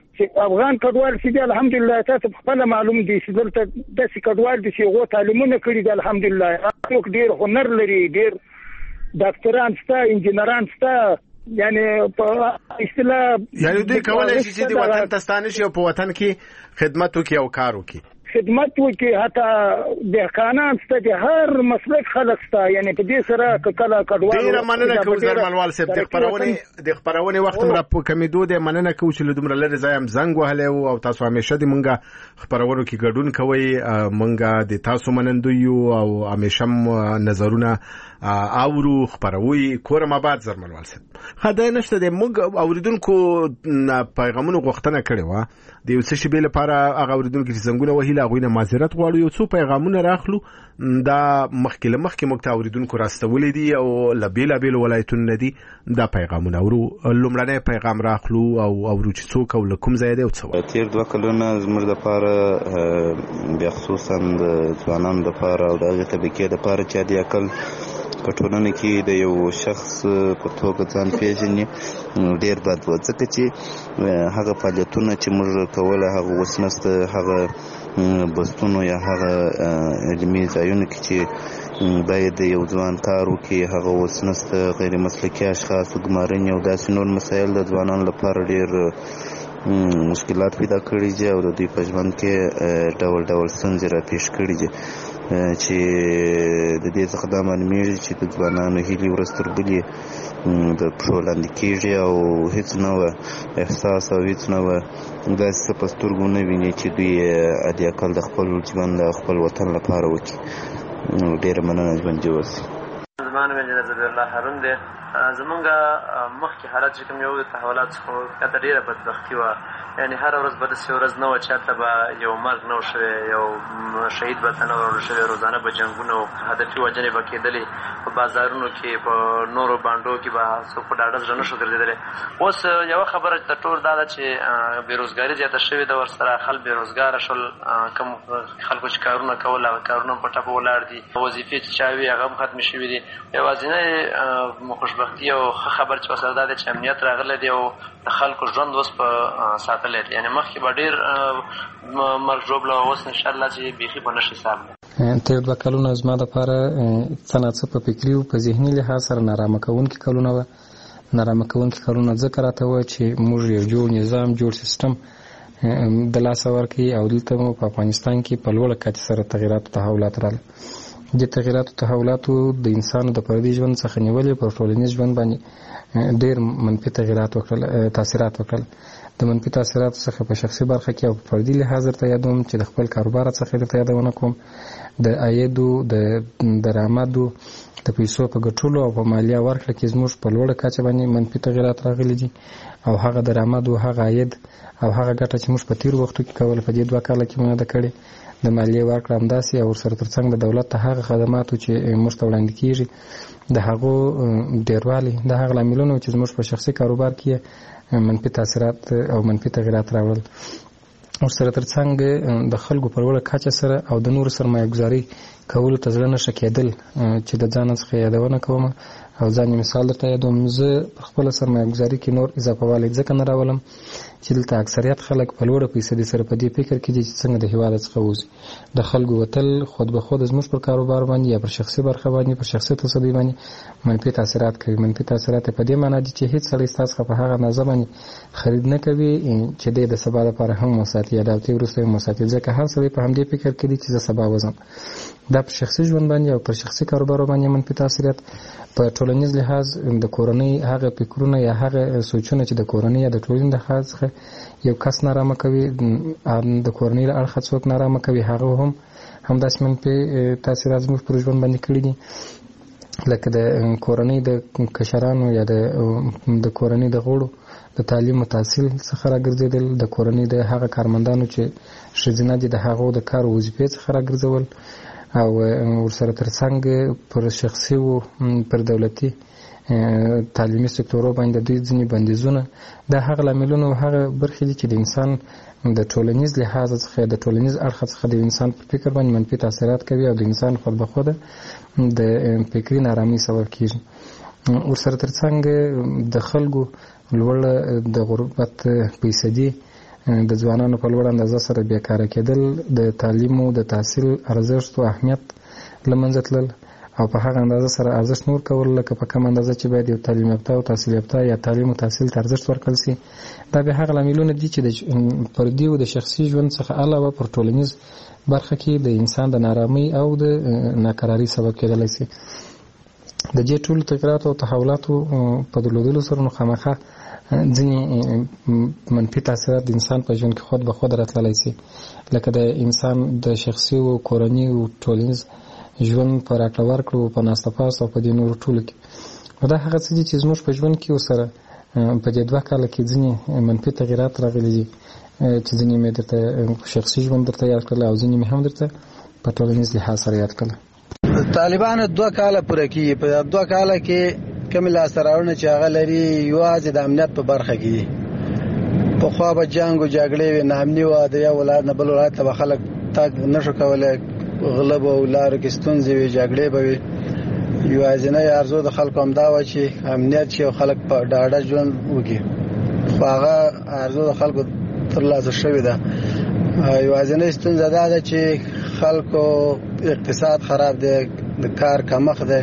چې افغان کډوال چې الحمدلله تاسو خپل معلوم دي چې دلته د سې کډوال دي چې غو تعلیمونه کړي دي الحمدلله څوک ډیر هنر لري ډیر ډاکټران شته انجینران شته یعنی په اصطلاح یعنی دوی کولای شي چې د وطن ته ستانه شي او په وطن کې خدمت وکړي او کار وکړي خدمت وکړي حتی دهقانان شته د هر مسلک خلک شته یعنی په دې سره کله کډوال ډیره مننه کوم زرمنوال صاحب د خبرونه د خبرونه وخت را په کمیدو د مننه کوم چې دومره لري ځایم زنګ وهله او تاسو همیشه د مونږه خبرونو کې ګډون کوي مونږه د تاسو منندو یو او همیشه نظرونه اورو خبروي کورم آباد زرمنوال صاحب خدای نشته د موږ اوریدونکو پیغامونو غوښتنه کړې و د یو څه شی بل لپاره هغه اوریدونکو چې زنګونه وهیله غوینه معذرت غواړو یو څو پیغامونه راخلو دا مخکې مخکې موږ ته اوریدونکو راستولې دي او لبیل لبیل ولایتونه دي دا پیغامونه اورو لومړنی پیغام راخلو او اورو چې څوک او کوم ځای دی او څه تیر دوه کلونه زموږ لپاره بیا خصوصا د ځوانانو لپاره او د هغې طبقې لپاره چې د عقل په ټولنه کې د یو شخص په توګه ځان پیژني ډېر بد و ځکه چې هغه فعالیتونه چې موږ کوله هغه اوس نشته هغه بستونو یا هغه علمي ځایونو کې چې باید یو ځوان کار وکړي هغه اوس نشته غیر مسلکي اشخاص ګمارنې او داسې نور مسایل د ځوانانو لپاره ډېر مشکلات پیدا کړي دي او د دوی په ژوند کې ډول ډول ستونزې راپېښ کړي دي چې د دې څخه دا معلومیږي چې د ځوانانو هیلې ورځ تر بلې د پښو لاندې کېږي او هېڅ نه احساس او هېڅ نه داسې څه په سترګو نه ویني چې دوی حد اقل د خپل ژوند د خپل وطن لپاره وکړي ډېره مننه ژوند دې اوسي زما نوم انجینر ذبیح الله هارون دی زمونږ مخکې حالت چې کوم یو د تحولات څخه هلته ډېره بدبختي وه یعنی هر ورځ به داسې ورځ نه وه چې هلته به یو مرګ نه و شوی یو شهید به ته نه وروړل شوی روزانه به جنګونه و هدفي وژنې به کېدلې په بازارونو کې په نورو بانډو کې به څوک په ډاډه زړه نه شو ګرځېدلی اوس یوه خبره د ټول دا ده چې بېروزګاري زیاته شوې ده ورسره خلک بېروزګاره شول کوم خلکو چې کارونه کول هغه کارونه هم په ټپه ولاړ دي وظیفې چې چا وي هغه هم ختمې شوي دي یوازینی خوشبختي او ښه خبر چې ورسره دا دی چې امنیت راغلی دی او د خلکو ژوند اوس په ساتلی دی یعنې مخکې به ډېر مرګ ژوبله اوس انشاءالله چې بیخي به نشي حساب دی تېر دوه کلونه زما دپاره څه ناڅه په فکري او په ذهني لحاظ سره نارامه کوونکي کلونه وه نارامه کوونکي کلونه ځکه راته وه چې موږ یو جوړ نظام جوړ سیستم د لاسه ورکړي او دلته مو په افغانستان کې په لوړه کچه سره تغیراتو تحولات راغله د تغیراتو تحولاتو د انسانو د فردي ژوند څخه نیولې پر ټولنیز ژوند باندې ډېر منفي تغیرات وکړل تاثیرات وکړل د منفي تاثیراتو څخه په شخصي برخه کې او په فردي لحاظ درته یادوم چې د خپل کاروبار څخه درته یادونه کوم د عایدو د درآمدو د پیسو په ګټلو او په مالیه ورکړه کې زموږ په لوړه کچه باندې منفي تغیرات راغلي دي او هغه درآمد او هغه عاید او هغه ګټه چې موږ په تېرو وختو کې کوله په دې دوه کاله کې مونږ ده کړې د مالیې ورکړه همداسې او ورسره تر څنګ د دولت ته هغه خدماتو چې موږ ته وړاندې کېږي د هغو ډېروالی د هغه لاملونو چې زموږ په شخصي کاروبار کې منفي تاثیرات او منفي تغیرات راوړل ورسره تر څنګ د خلکو په لوړه کچه سره او د نورو سرمایه ګزاري کولو ته زړه نه ښه کېدل چې د ځان څخه یادونه کوم او ځان مثال درته یادوم زه په خپله سرمایه ګزاري کې نور اضافه والی ځکه نه راولم چې دلته اکثریت خلک په لوړه فیصدي سره په دې فکر کې دي چې څنګه د هېواده څخه وځي د خلکو وتل خود به خود زموږ پر کاروبار باندې یا پر شخصي برخه باندې پر شخصي تصدي باندې منفي تاثیرات کوي منفي تاثیرات په دې معنی دي چې هیڅ سړی ستاسو څخه په هغه اندازه باندې خرید نه کوي چې دی د سبا لپاره هم وساتي یا د هفتې وروسته هم وساتي ځکه هر سړی په همدې فکر کې دی چې زه سبا وځم دا په شخصي ژوند باندې او پر شخصي کاروبار باندې منفي تاثیرات په ټولنیز لحاظ د کورنۍ هغه فکرونه یا هغه سوچونه چې د کورنۍ یا د ټولنې د لحاظ څخه یو کس نارامه کوي د کورنۍ له اړخه څوک نارامه کوي هغه هم همداسې منفي تاثیرات زموږ پر ژوند باندې کړي دي لکه د کورنۍ د کشرانو یا د کورنۍ د غړو د تعلیم او تحصیل څخه راګرځېدل د کورنۍ د هغه کارمندانو چې ښځینه دي د هغو د کار وظیفې څخه راګرځول او ورسره تر څنګ پر شخصي او پر دولتي تعلیمي سکتورو باندې دوی ځینې بندیزونه دا هغه لاملونه او هغه برخې دي چې د انسان د ټولنیز لحاظ څخه د ټولنیز اړخ څخه د انسان په فکر باندې منفي تاثیرات کوي او د انسان خود به خوده د فکري نارامۍ سبب کیږي ورسره تر څنګ د خلکو لوړ د غربت فیصدي د ځوانانو په لوړ اندازه سره بیکاره کېدل، د تعلیم او د تحصیل ارزښت او اهمیت له منځه تلل او په هغه اندازه سره ارزښت نور کول لکه په کوم اندازه چې باید یو تعلیم یافته او تحصیل یافته یا تعلیم او تحصیل ته ارزښت ورکړل سي. دا به هغه لاملونه دي چې د فردي او د شخصي ژوند څخه علاوه پر ټولنیز برخه کې د انسان د نارامۍ او د ناقرارۍ سبب کېدلی سي. د دې ټولو تغیراتو او تحولاتو په درلودلو سره نو خامخا ځینې منفي تاثیرات د انسان په ژوند کې خود به خود راتللی سي، لکه د انسان د شخصي او کورني او ټولنیز ژوند په راکړه ورکړه او په ناسته پاسته او په دې نورو ټولو کې. دا هغه څه دي چې زموږ په ژوند کې ورسره په دې دوه کاله کې ځینې منفي تغیرات راغلي دي چې ځینې مې درته شخصي ژوند درته یاد کړل او ځینې مې هم درته په ټولنیز لحاظ سره یاد کړل. طالبانو دوه کاله پوره کیږي. په دوه کاله کې کومې لاسته راوړنې چې هغه لري یوازې د امنیت په برخه کې دي. پخوا به جنګ او جګړې وې، ناامني وه، د یو ولایت نه بل ولایت ته به خلک تګ نه شو کولی، غله به و، لارو کې ستونزې وې، جګړې به وې. یوازینۍ ارزو د خلکو همدا وه چې امنیت شي او خلک په ډاډه ژوند وکړي، خو هغه ارزو د خلکو ترلاسه شوې ده. یوازینۍ ستونزه دا ده چې خلکو اقتصاد خراب دی، د کار کمښت دی.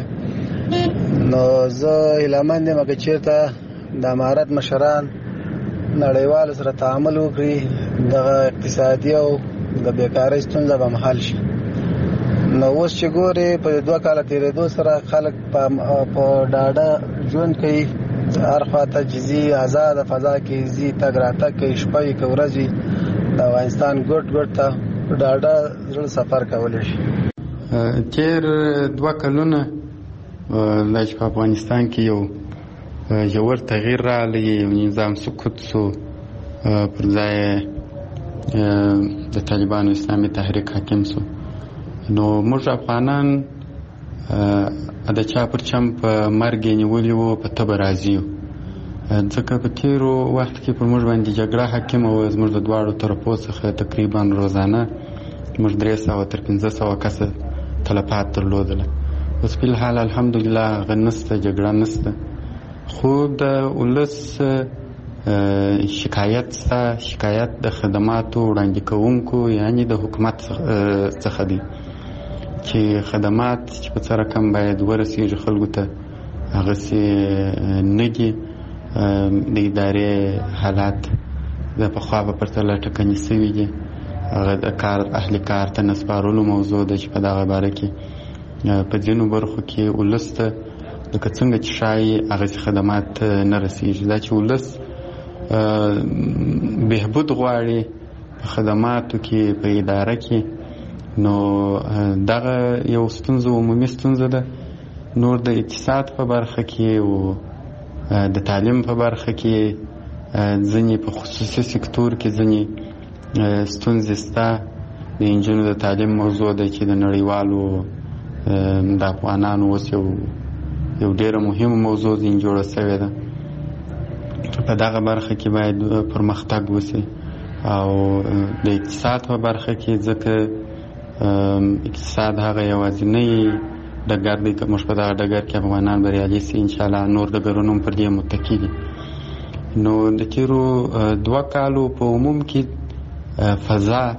نو زه هیلهمند یم که چېرته د امارت مشران نړیوالو سره تعامل وکړي، دغه اقتصادي او د بیکارۍ ستونزه به حل شي. نو اوس چې ګورې په دوه کاله تېرېدو سره خلک په ډاډه ژوند کوي، هر خواته چې ځي آزاده فضا کې ځي، تګ راتګ کوي، شپه وي که ورځ وي، د افغانستان ګوټ ګوټ ته په ډاډه زړه سفر کولی شي. تېر دوه کلونه دا چې په افغانستان کې یو ژور تغییر راغلی، یو نظام سقوط سو، پر ځای د طالبانو اسلامي تحریک حاکم سو. نو موږ افغانان د چا پر چم په مرګ یې نیولي وو، په تبه راضي یو، ځکه په تېرو وخت کې پر موږ باندې جګړه حاکمه وه. زموږ د دواړو طرفو څخه تقریبا روزانه موږ درې سوه تر پنځه سوه کسه تلفات درلودله. اوس فی الحال الحمدلله هغه نسته، جګړه نسته، خو د ولس شکایت سته. شکایت د خدماتو وړاندې کوونکو یعنی د حکومت څخه دی چې خدمات چې په څه رقم باید ورسېږي خلکو ته هغسې نه دي. د ادارې حالات د پخوا په پرتله ټکني سوي دي. هغه د کار اهلي کار ته نه سپارلو موضوع ده چې په دغه باره کې په ځینو برخو کې ولس ته لکه څنګه چې ښایي هغسې خدمات نه رسېږي. دا چې ولس بهبود غواړي په خدماتو کې، په اداره کې، نو دغه یو ستونزه عمومي ستونزه ده. نور د اقتصاد په برخه کې او د تعلیم په برخه کې ځینې په خصوصي سکتور کې ځینې ستونزې سته. د نجونو د تعلیم موضوع ده چې د نړیوالو د افغانانو اوس یو یو ډېره مهمه موضوع ځینې جوړه سوې ده. په دغه برخه کې باید پرمختګ وسي او د اقتصاد په برخه کې، ځکه اقتصاد هغه یوازینی ډګر دی که موږ په دغه ډګر کې افغانان بریالي سي انشاءالله. نور ډګرونه هم پر دې متکي دي. نو د تېرو دوه کالو په عموم کې فضا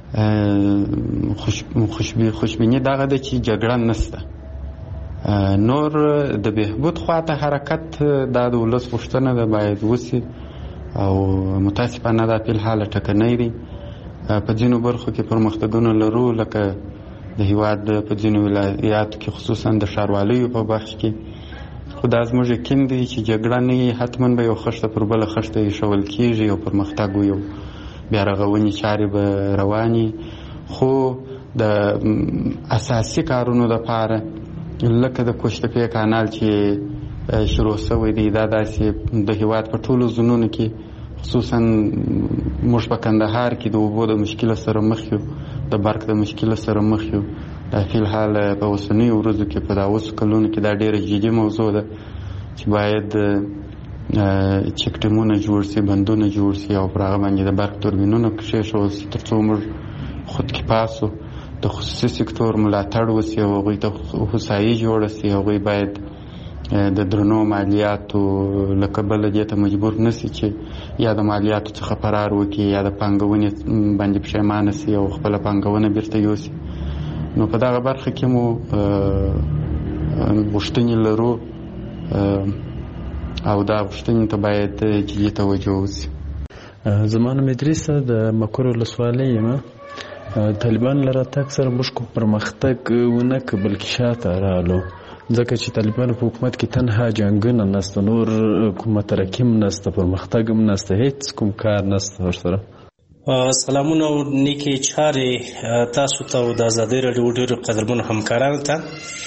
خوشبیني دغه ده چې جګړه نسته. نور د بهبود خواته حرکت دا د ولس غوښتنه ده، باید وسي او متاسفانه دا فی الحال ټکنی دی. په ځینو برخو کې پرمختګونه لرو، لکه د هېواد په ځینو ولایاتو کې خصوصا د ښاروالیو په بخش کې. خو دا زموږ یقین دی چې جګړه نه وي، حتما به یو خښته پر بله خښته ایښول کېږي او پرمختګ یو بیا رغونې چارې به روانې. خو د اساسي کارونو دپاره لکه د کوشتپې کانال چې شروع شوی دی، دا داسې د هېواد په ټولو زونونو کې، خصوصا موږ په کندهار کې د اوبو د مشکل سره مخ یو، د برق د مشکل سره مخ یو. دا فی الحال په اوسنیو ورځو کې په دا اوسو کلونو کې دا ډېره جدي موضوع ده چې باید چک ډیمونه جوړ سي، بندونه جوړ سي او پر هغه باندې د برق توربینونه کښېښول سي تر څو موږ خودکفا سو. د خصوصي سکتور ملاتړ وسي او هغوی ته هوسایي جوړه سي. هغوی باید د درنو مالیاتو له کبله دې ته مجبور نشي چې یا د مالیاتو څخه فرار وکړي یا د پانګونې باندې پښیمانه سي او خپله پانګونه بیرته یوسي. نو په دغه برخه کې مو غوښتنې لرو او دا غوښتنې ته باید جدي توجه وشي. زما نوم ادریس ده، د مکور ولسوالۍ یم. طالبان له راتګ سره موږ کوم پرمختګ ونه که بلکې شاته رالو، ځکه چې طالبان په حکومت کې تنها جنګونه نسته، نور کومه ترقي هم نسته، پرمختګ هم نسته، هیڅ کوم کار نسته ورسره. سلامونه او نیکې چارې تاسو ته او د ازادۍ راډیو ډېرو قدرمنو همکارانو ته.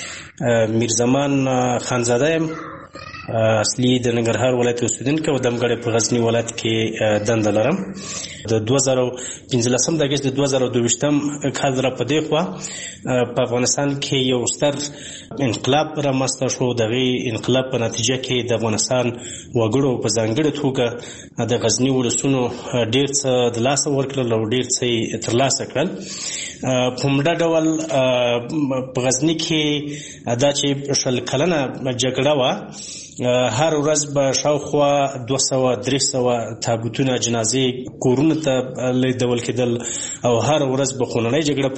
میرزمان خانزاده یم، اصلي د ننګرهار ولایت اوسېدونکی او دمګړی په غزني ولایت کې دنده لرم. د دوه زره پنځلسم د اګست د دوه زره دویشتم کال را په دې خوا په افغانستان کې یو ستر انقلاب رامنځته شو. د هغې انقلاب په نتیجه کې د افغانستان وګړو په ځانګړې توګه د غزني ولسونو ډېر څه د لاسه ورکړل او ډېر څه یې ترلاسه کړل. په همدا ډول په غزني کې دا چې شل کلنه جګړه وه، هر ورځ به شاوخوا دوه سوه درې سوه تابوتونه جنازې کورونو ته لیدول کېدل او هر ورځ به خونړۍ جګړه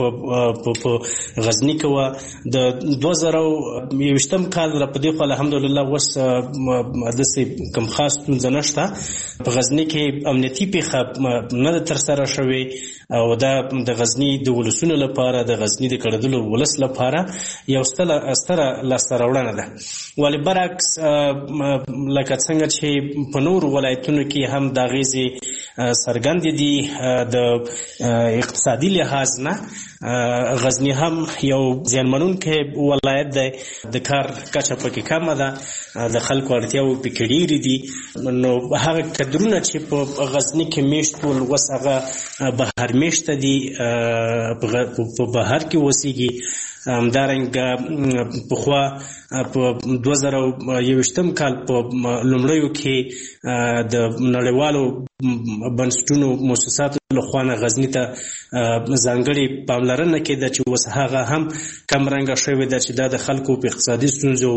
په غزني کې وه. د دوه زره یوویشتم کال را په دې خوا الحمدلله اوس داسې کوم خاص ستونزه نشته. په غزني کې امنیتي پیښه نه ده ترسره شوې او دا د غزني د ولسونو لپاره، د غزني د کړدلو ولس لپاره یو ستره لاسته راوړنه ده. ولې برعکس لکه څنګه چې په نورو ولایتونو کې هم دا اغېزې څرګندې دي د اقتصادي لحاظ نه، غزني هم یو زیانمنونکی ولایت دی. د کار کچه پکې کمه ده، د خلکو اړتیاوې پکې ډېرې دي. نو هغه کدرونه چې په غزني کې میشت ول اوس هغه بهر میشته دي، په بهر کې اوسېږي. همدارنګه پخوا په دوه زره یوویشتم کال په لومړیو کې د نړیوالو بنسټونو مؤسساتو لخوا نه غزني ته ځانګړې پاملرنه کېده چې اوس هغه هم کمرنګه شوې ده چې دا د خلکو په اقتصادي ستونزو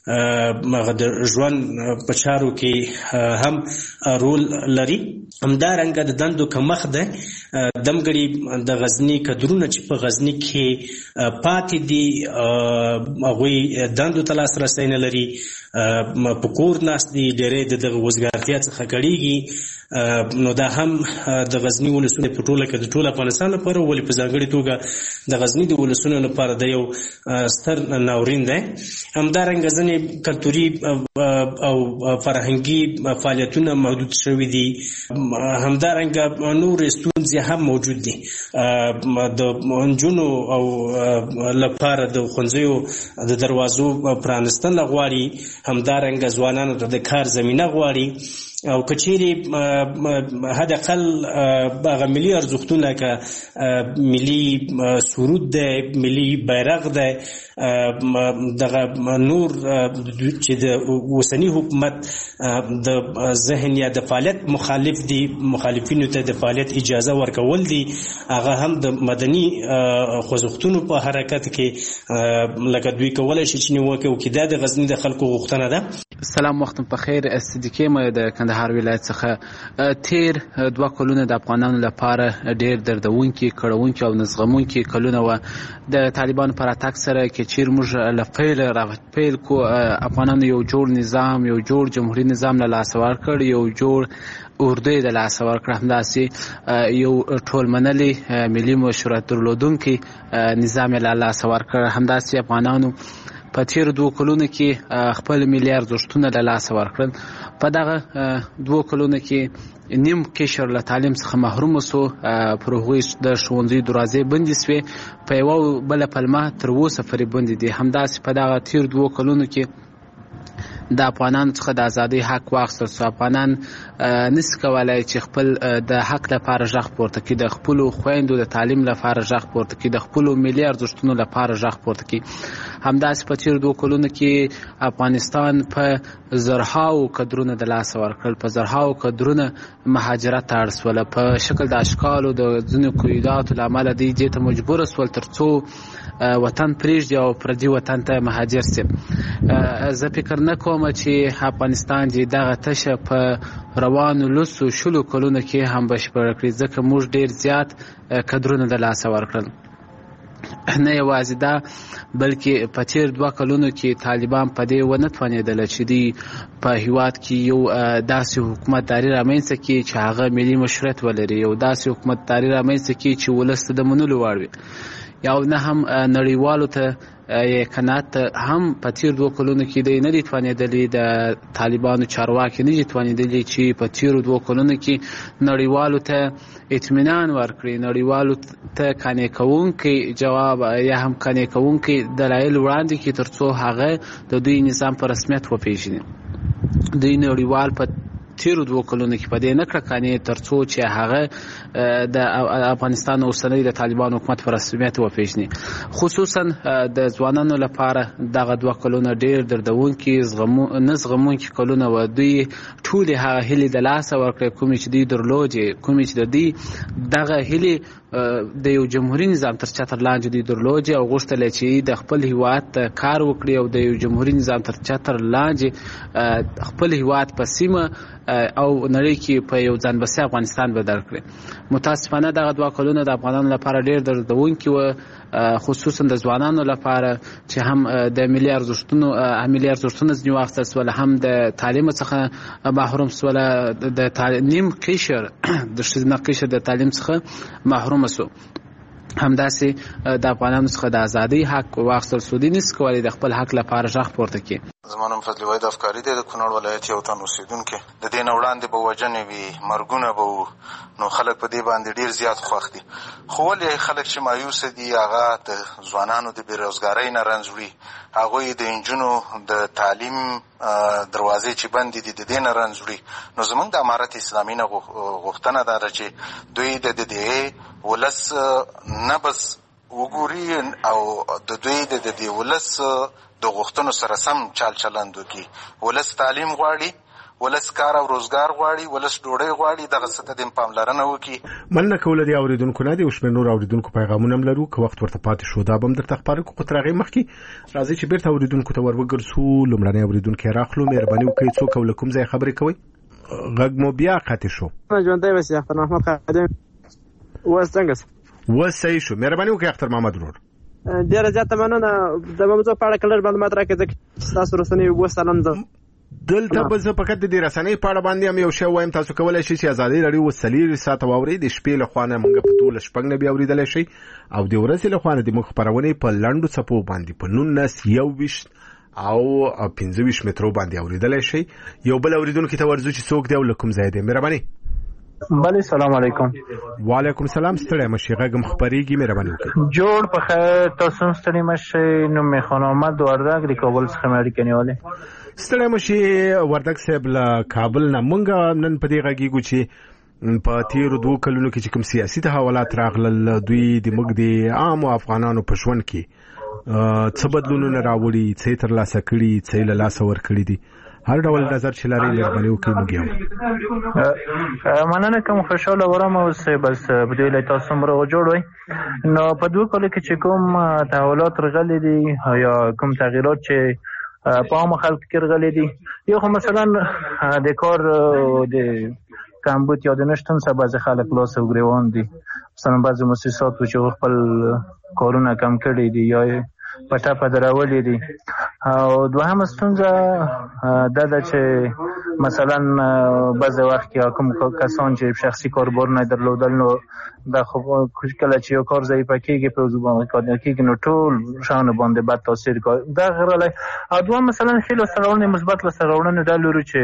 د ژوند په چارو کې هم رول لري. همدارنګه د دندو کمښت ده. دمګړي د غزني کدرونه چې په غزني کې پاتې دي هغوی دندو ته لاسرسی نه لري، په کور ناست دي، ډېری د دغه وزګارتیا څخه کړېږي. نو دا هم د غزني ولسونو په ټوله کې د ټول افغانستان لپاره، ولې په ځانګړې توګه د غزني د ولسونو لپاره د یو ستر ناورین دی. همدارنګه ځینې کلتوري او فرهنګي فعالیتونه محدود شوي دي. همدارنګه نورې ستونزې هم موجود دي. د نجونو او لپاره د ښوونځیو د دروازو پرانستل غواړي، همدارنګه ځوانانو ته د کار زمینه غواړي. او کچېرې حد اقل هغه ملي ارزښتونه لکه ملي سرود دی، ملي بیرغ دی، دغه نور چې د اوسني حکومت د ذهن یا د فعالیت مخالف دي، مخالفینو ته د فعالیت اجازه ورکول دي، هغه هم د مدني خوځښتونو په حرکت کې لکه دوی کولی شي چې نیوکه وکړي. دا د غزني د خلکو غوښتنه ده. سلام، وختم په خیر. صدیقې مې د کندهار ولایت څخه. تیر دوه کلونه د افغانانو لپاره ډېر دردونکي، کړونکي او نزغمونکي کلونه وه. د طالبانو په راتګ سره کې چیرې موږ له پیل راپیل کو افغانانو یو جوړ نظام، یو جوړ جمهوري نظام له لاسه ورکړ، یو جوړ اردو یې د لاسه ورکړ، همداسې یو ټول منلي ملي مشروعیت درلودونکی نظام یې له لاسه ورکړ. همداسې افغانانو په تیرو دوه کلونو کې خپل ملي ارزښتونه له لاسه ورکړل. په دغه دوه کلونو کې نیم قشر له تعلیم څخه محروم شو، پر هغوی د ښوونځیو دروازې بندې شوې، په یوه بله پلمه تر اوسه پورې بندې دي. همداسې په دغه تیرو دوه کلونو کې د افغانانو څخه د ازادۍ حق واخیستل شو. افغانان نشي کولی چې خپل د حق لپاره غږ پورته کړي، د خپلو خویندو د تعلیم لپاره غږ پورته کړي، د خپلو ملي ارزښتونو لپاره غږ پورته کړي. همداسې په تیر دوه کلونو کې افغانستان په زرهاو کدرونه د لاسه ورکړل، په زرهاو کدرونه مهاجرت ته اړ سول، په شکل د اشکالو د ځینو قیوداتو له امله دوی دې ته مجبوره سول تر څو وطن پرېږدي او پردي وطن ته مهاجر سي. زه فکر نه کوم چې افغانستان دې دغه تشه په روانو لسو شلو کلونو کې هم بشپړه کړي، ځکه موږ ډېر زیات کدرونه د لاسه ورکړل. نه یوازې دا بلکې په تیر دوه کلونو کې طالبان په دې ونه توانېدله چې دوی په هیواد کې یو داسې حکومتداري رامنځته کړي چې هغه ملي مشروعیت ولري، یو داسې حکومتداري رامنځته کړي چې ولس ته د منلو وړ وي، یا نه هم نړیوالو ته قناعت هم په تیر دوه کلونو کې دی نه دي توانېدلي، د طالبانو چارواکي نه دي توانېدلي چې په تیرو دوه کلونو کې نړیوالو ته اطمینان ورکړي، نړیوالو ته قانع کوونکی جواب یا هم قانع کوونکی دلایل وړاندې کړي تر څو هغه د دوی نظام په رسمیت وپېژني. دوی نړیوال په تیرو دوه کلونو کې په دې نه کړه قانع تر څو چې هغه د افغانستان اوسنی د طالبان حکومت په رسمیت وپېژني. خصوصا د ځوانانو لپاره دغه دوه کلونه ډېر دردونکي نه زغمونکي کلونه وه. دوی ټولې هغه هیلې د لاسه ورکړې کومې چې دوی درلودې، کومې چې د دوی دغه هیلې د یو جمهوري نظام تر چتر لاندې دوی درلودې او غوښتل چې د خپل هیواد ته کار وکړي او د یو جمهوري نظام تر چتر لاندې خپل هیواد په سیمه او نړۍ کې په یو ځان بسیا افغانستان بدل کړي. متاسفانه دغه دوه کلونه د افغانانو لپاره ډېر دردونکي وه، خصوصا د ځوانانو لپاره چې هم د ملي ارزښتونو ملي ارزښتونه ځینې واخیستل سول، هم د تعلیم څخه محروم سول، د نیم قشر د ښځینه قشر د تعلیم څخه محروم سو. همداسې د افغانانو څخه د ازادۍ حق واخیستل سو. دوی نشي کولی د خپل حق لپاره غږ پورته کړي. زما نوم فضلي واحد افکاري دی، د کونړ ولایت یو تن اوسېدونکی. د دې نه وړاندې به وژنې وي، مرګونه به وو، نو خلک په دې باندې ډېر زیات خوښ دي. خو ولې خلک چې مایوسه دي هغه د ځوانانو د بېروزګارۍ نه رنځ وړي، هغوی د نجونو د تعلیم دروازې چې بندې دي د دې نه رنځ وړي. نو زموږ د امارت اسلامي نه غوښتنه دا ده چې دوی د دې ولس نبض وګوري او د دوی د دې ولس د غوښتنو سره سم چال چلند وکړي. ولس تعلیم غواړي، ولس کار او روزګار غواړي، ولس ډوډۍ غواړي، دغه څه ته د پاملرنه وکړي. مننه کوله دې اورېدونکو نه دي او شمېر نور اورېدونکو پیغامونه هم لرو، که وخت ورته پاتې شو دا به هم درته خپاره کړو. خو تر هغې مخکې راځئ چې بېرته اورېدونکو ته ور وګرځو. لومړنی اورېدونکی راخلو. مهرباني وکړئ څوک او له کوم ځای خبرې کوئ؟ غږ مو بیا قطع شو. ژوندی اوسئ اختر محمد خادم. اوس څنګه اوس صحیح شو. مهرباني وکړئ اختر محمد ورور. ډېره زیاته مننه. د موضوع په اړه که لږ معلومات راکړئ ځکه چې ستاسو رسنۍ اووه سلن ده دلته به زه فقط د دې رسنۍ په اړه باندې هم یو شی وایم. تاسو کولی شئ چې ازادۍ راډیو اوس څلېروي ساعته واورئ. د شپې له خوا نه موږ په ټوله شپږ نه بیا اورېدلی شئ او د ورځې له خوا نه د موږ خپرونې په لنډو څپو باندې په نولس یوویشت او پنځه ویشت مترو باندې اورېدلی شئ. یو بل اورېدونکي ته ورځو چې څوک دی او له کوم ځای دی. مهرباني. بله سلام علیکم. وعلیکم سلام. ستړی مشي، غږ م خپرېږي. مهرباني وکړئ. جوړ په خیر. تاسو هم ستړي مشئ. نوم مې خان محمد وردګ د کابل څخه مې اړیکه نیولې. ستړی مشي وردګ صاحب له کابل نه. موږ نن په دې غږیږو چې په تیرو دوه کلونو کې چې کوم سیاسي تحولات راغلل دوی د موږ د عامو افغانانو په ژوند کې څه بدلونونه راوړي، څه یې ترلاسه کړي، څه یې له لاسه ورکړي دي. هر ډول نظر چې لرئ مهرباني وکړئ موږ یو. مننه کوم خوشحاله ورم اوسئ. بس بدوی له تاسو مرغه جوړ وئ. نو په دوه کالو کې چې کوم تحولات راغلي دي یا کوم تغییرات چې په عامه خلکو کې راغلي دي، یو خو مثلا د کار د کمبود یا د نشتون څخه بعضې خلک لاس او ګرېوان دي. مثلا بعضې مؤسساتو چې خپل کارونه کم کړي دي یا په ټپه درولي دي. او دوهمه ستونزه دا ده چې مثلا بعضې وخت کې کوم کسان چې شخصي کاروبارونه درلودل، نو دا خو کله چې یو کار ضعیفه کېږي په وضو باندې کار کېږي نو ټول شیانو باندې بد تاثیر کوي. دا غرالی. او دوهم مثلا ښې لاسته راوړنې مثبت لاسته راوړنې دا لرو چې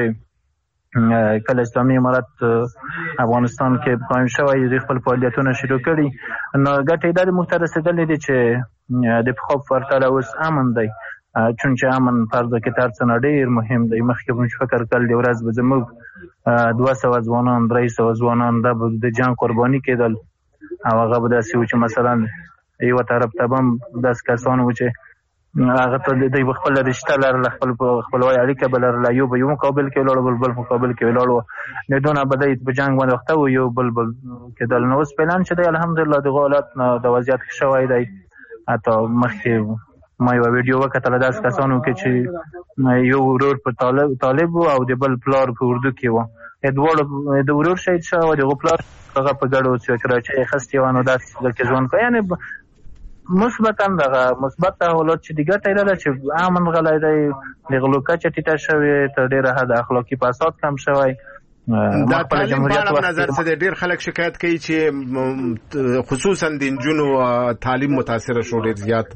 کله اسلامي امارت افغانستان کې قایم شوی د خپل فعالیتونه شروع کړي، نو ګټې دا د موږ ته رسېدلې دي چې د پخوا په پرتله اوس امن دی. چون چې امن فرضه کې تر څه نه ډېر مهم دی. مخکې به موږ فکر کړل د ورځ به زموږ دوه سوه ځوانان درې سوه ځوانان دا به د جنګ قرباني کېدل او هغه به داسې و چې مثلا یوه طرف ته به هم داسې کسان و چې هغه ته د خپل رشتہ لرله خپل خپلوي اړیکه به لرله یو به یو مقابل کې ولاړ بل بل مقابل کې ولاړ نه دونه بدای په جنگ باندې وخت و یو بل بل کېدل نو اوس پلان چې دی الحمدلله د حالات د وضعیت شوی دی اته مخکې ما یو ویډیو وکړه داس کسانو کې چې یو ورور په طالب طالب او د بل پلار په اردو کې و ادوړ د ورور شهید شو او د پلار هغه په ګډو چې کراچۍ خستي ونه داس د ځوان په یعنی مثبتا دغه مثبت حالات چې دیګه تایله چې امن غلای دی د غلوکه چې ټیټه شوی تر ډیره حد اخلاقی فساد کم شوی دا تعلیم په اړه نظر څه ډیر خلک شکایت کوي چې خصوصا د انجونو تعلیم متاثر شو ډیر زیات